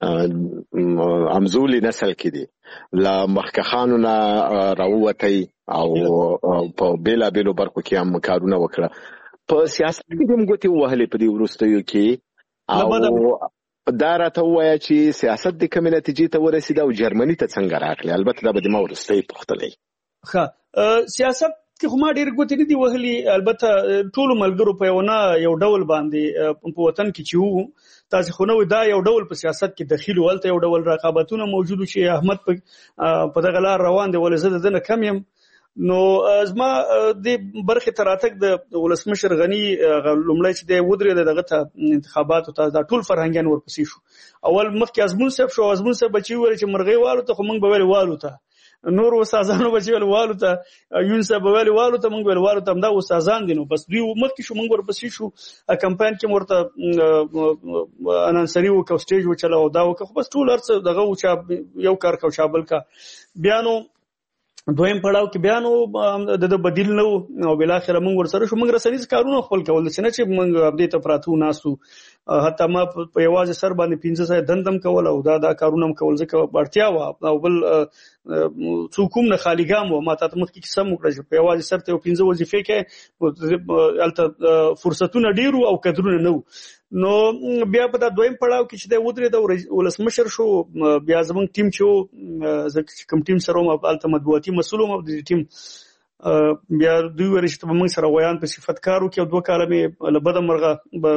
امزولي نسل کې دي لا مخکخانو نه راووتي او په بیلا بیلو برخو کې هم کارونه وکړه په سیاست کې هم ګوتې وهلې په دې وروستیو کې او دا راته وایي چې سیاست د کومې نتیجې ته ورسېد او جرمني ته څنګه راغلی البته دا به د ما وروستۍ پوښتنه ښه سیاست کې خو ما ډېر ګوتې نه دي وهلي البته ټولو ملګرو په یو نه یو ډول باندې په وطن کې چې وو تاسو خو نو دا یو ډول په سیاست کې دخیل ولته یو ډول رقابتونه موجود چې احمد په دغه لار روان دی ولې زه دنه کم یم نو ازما د برخه تراتک د ولسمشر غنی لومړی چې د ودرې دغه ته انتخاباتو ته د ټول فرهنګان ورپسې شو اول مخکې ازمون صاحب شو ازمون صاحب بچي وره چې مرغۍ والو ته خو موږ به ویل والو ته نور استادانو بچي ویل والو ته یون صاحب ویل والو ته موږ ویل والو ته دا استادان دي نو بس دوی مخکې شو موږ ورپسې شو کمپاین کې ورته انانسري او کو سټیج و چلاو دا خو بس ټول ارڅ دغه او یو کار کو شابل کا بیانو دویم پړاو کې بیانو د بدیل نو او بل اخر موږ ورسره شو موږ رسنیز کارونه خپل کول چې چې موږ اپډیټ پراتو ناسو حتی ما په یوازې سر باندې پنځه سای دندم کول او دا دا کارونه کول ځکه اړتیا و او بل څوکوم نه خالیګام و ما ته مخکې قسم وکړ چې په یوازې سر ته پنځه وظیفې کې الته فرصتونه ډیرو او قدرونه نو نو بیا په دا دویم پړاو کې چې د ودرې د ولسمشر شو بیا زمونږ ټیم چې زکه کوم ټیم سره مو الته مطبوعاتي مسؤل مو د ټیم بیا دوی ورشته موږ سره ویان په صفت کارو کې دوه کاله مې لبد مرغه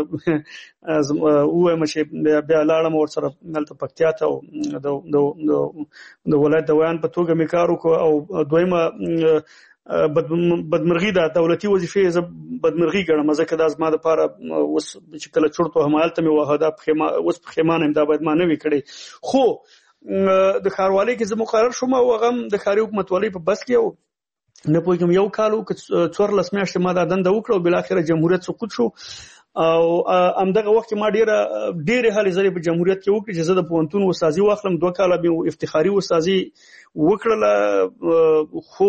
او مشه بیا لاړم ور سره الته پکتیا ته د د ولایت د ویان په توګه مې کارو کو او دویمه بدمرغي دا دولتي وظیفه ز بدمرغي ګڼم ځکه دا زما د لپاره اوس چې کله چورته همالته مې وهدا په خیمه اوس په خیمانه دا باید ما نه وکړي خو د خاروالۍ کې زه مقرر شوم او غم د خاري حکومت والی په بس کې نه پوهیږم یو کالو کې څوار لس میاشتې ما دا دنده وکړه او بل اخر جمهوریت سقوط شو او همدغه وخت ما ډیره ډیره هلې زری په جمهوریت کې وکړه چې زه د پونتون وسازي واخلم دوه کاله به افتخاري وسازي وکړه خو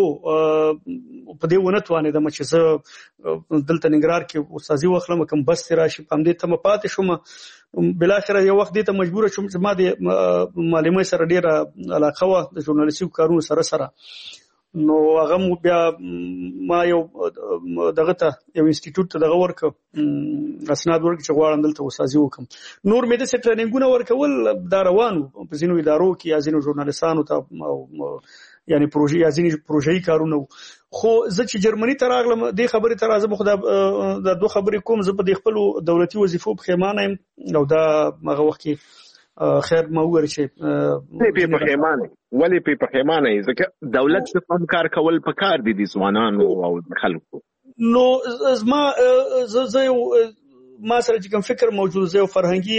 په دې ونه توانې د مچ زه دلته ننګرهار کې وسازي واخلم کوم بس راشي پم دې ته پاتې شوم بل اخر یو وخت دې ته مجبور شوم چې ما د معلومات سره ډیره علاقه و د ژورنالیستیکو کارونو سره سره نو هغه بیا ما یو دغه ته یو انسټیټیوټ ته دغه ورک اسناد ورک چې غواړم دلته وسازي وکم نور مې د سټرینګونه ورکول دا روانو په ځینو ادارو کې یا ځینو ژورنالیستانو ته یعنی پروژې یا ځینې پروژې کارونه خو زه چې جرمني ته راغلم د خبرې تر ازه خو د دوه خبرې کوم زه په د خپل دولتي وظیفو په خیمانه او دا هغه وخت کې خیر ما وګورئ چې په خیمانه ولې په خیمانه ځکه دولت څخه هم کار کول پکار دي د ځوانانو او خلکو نو زما زه ما سره چې کوم فکر موجود زه فرهنګي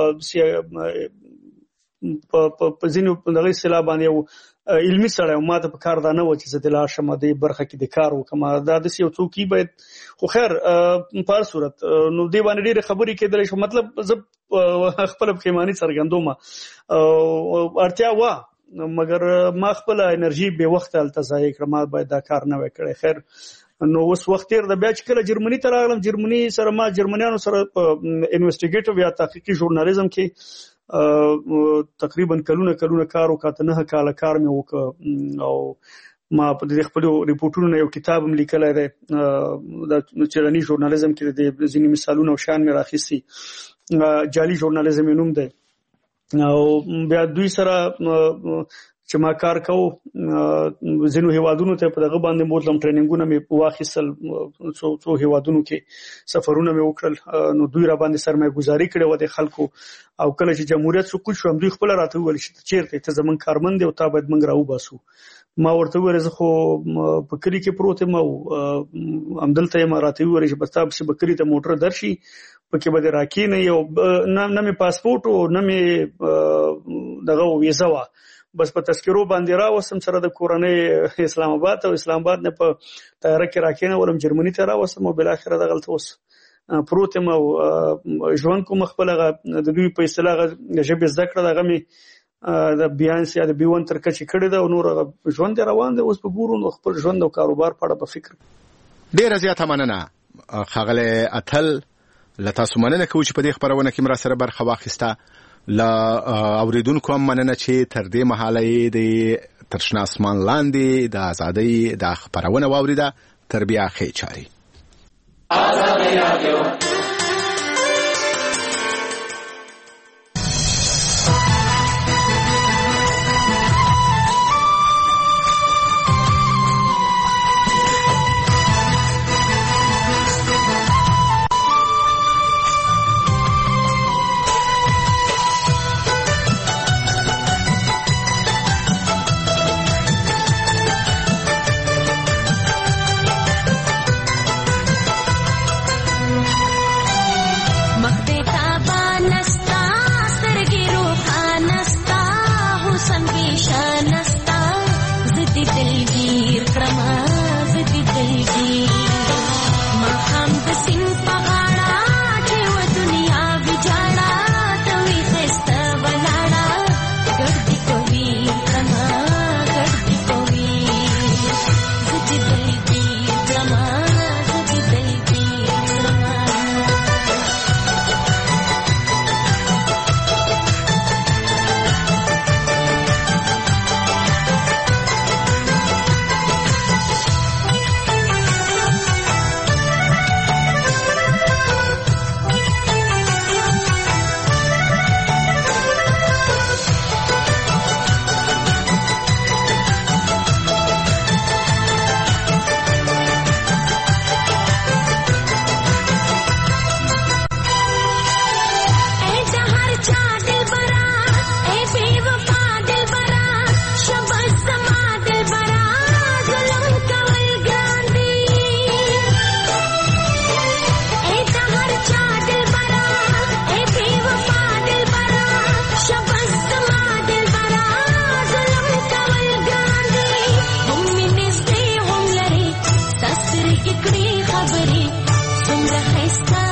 او په ځینو دغه اصطلاح باندې علمي سره ما ته په کار دا نه و چې زه د لا شمه د برخه کې د کار وکم دا د یو څوکي باید خو خیر په صورت نو دی باندې ډېر خبرې کېدل شو مطلب زه خپل خیمانی څرګندوم اړتیا و مګر ما خپل انرژي به وخت الته ځای کړم ما باید دا کار نه وکړي خیر نو اوس وخت تیر د بیا چې کله جرمني ته راغلم جرمني سره ما جرمنیانو سره انویسټیګیټیو یا تحقیقي ژورنالیزم کې تقریبا کلونه کلونه کار وکړ نه کاله کار مې وکړ او ما په دې خپل ریپورتونو یو کتاب هم لیکلی دی د چرنی ژورنالیزم کې د ځینې مثالونه او شان مې راخیستي جعلي ژورنالیزم یې نوم دی او بیا دوی سره چې ما کار کوو ځینو هیوادونو ته په دغه باندې بوتلم ټریننګونه مې واخیستل څو څو هیوادونو کې سفرونه مې وکړل نو دوی را باندې سرمایه گزاري کړې و د خلکو او کله چې جمهوریت سقوط شو دوی خپل راته ویل چې چیرته ته زمون کارمند دی او تا باید موږ راو باسو ما ورته ویل زه خو په کلی کې پروت یم او همدلته ما راته ویل چې بس تاسو به کلی ته موټر درشي پکې به راکې نه یو نه مې پاسپورت او نه مې دغه ویزا و بس په تذکرو باندې راوسم سره د کورنۍ اسلام آباد او اسلام آباد نه په طیاره کې راکینه ولم جرمني ته راوسم او بل اخر د غلط وس پروت مو ژوند کوم خپل د دوی په اصطلاح ژبه زده کړه دغه می د بیانس یا د بیون تر کچې کړی دا نور ژوند روان دی. اوس په ګورو نو خپل ژوند او کاروبار په اړه په فکر. ډیره زیاته مننه ښاغلی اتل، له تاسو مننه کوو چې په دې خبرونه کې مرا سره برخه واخیسته. له اوریدونکو هم مننه چې تر دې مهاله یې د تر شنه اسمان لاندې د ازادۍ د خبرونه واوریده. تر بیا ښې چارې. ازادي رادیو خبري څومره خسته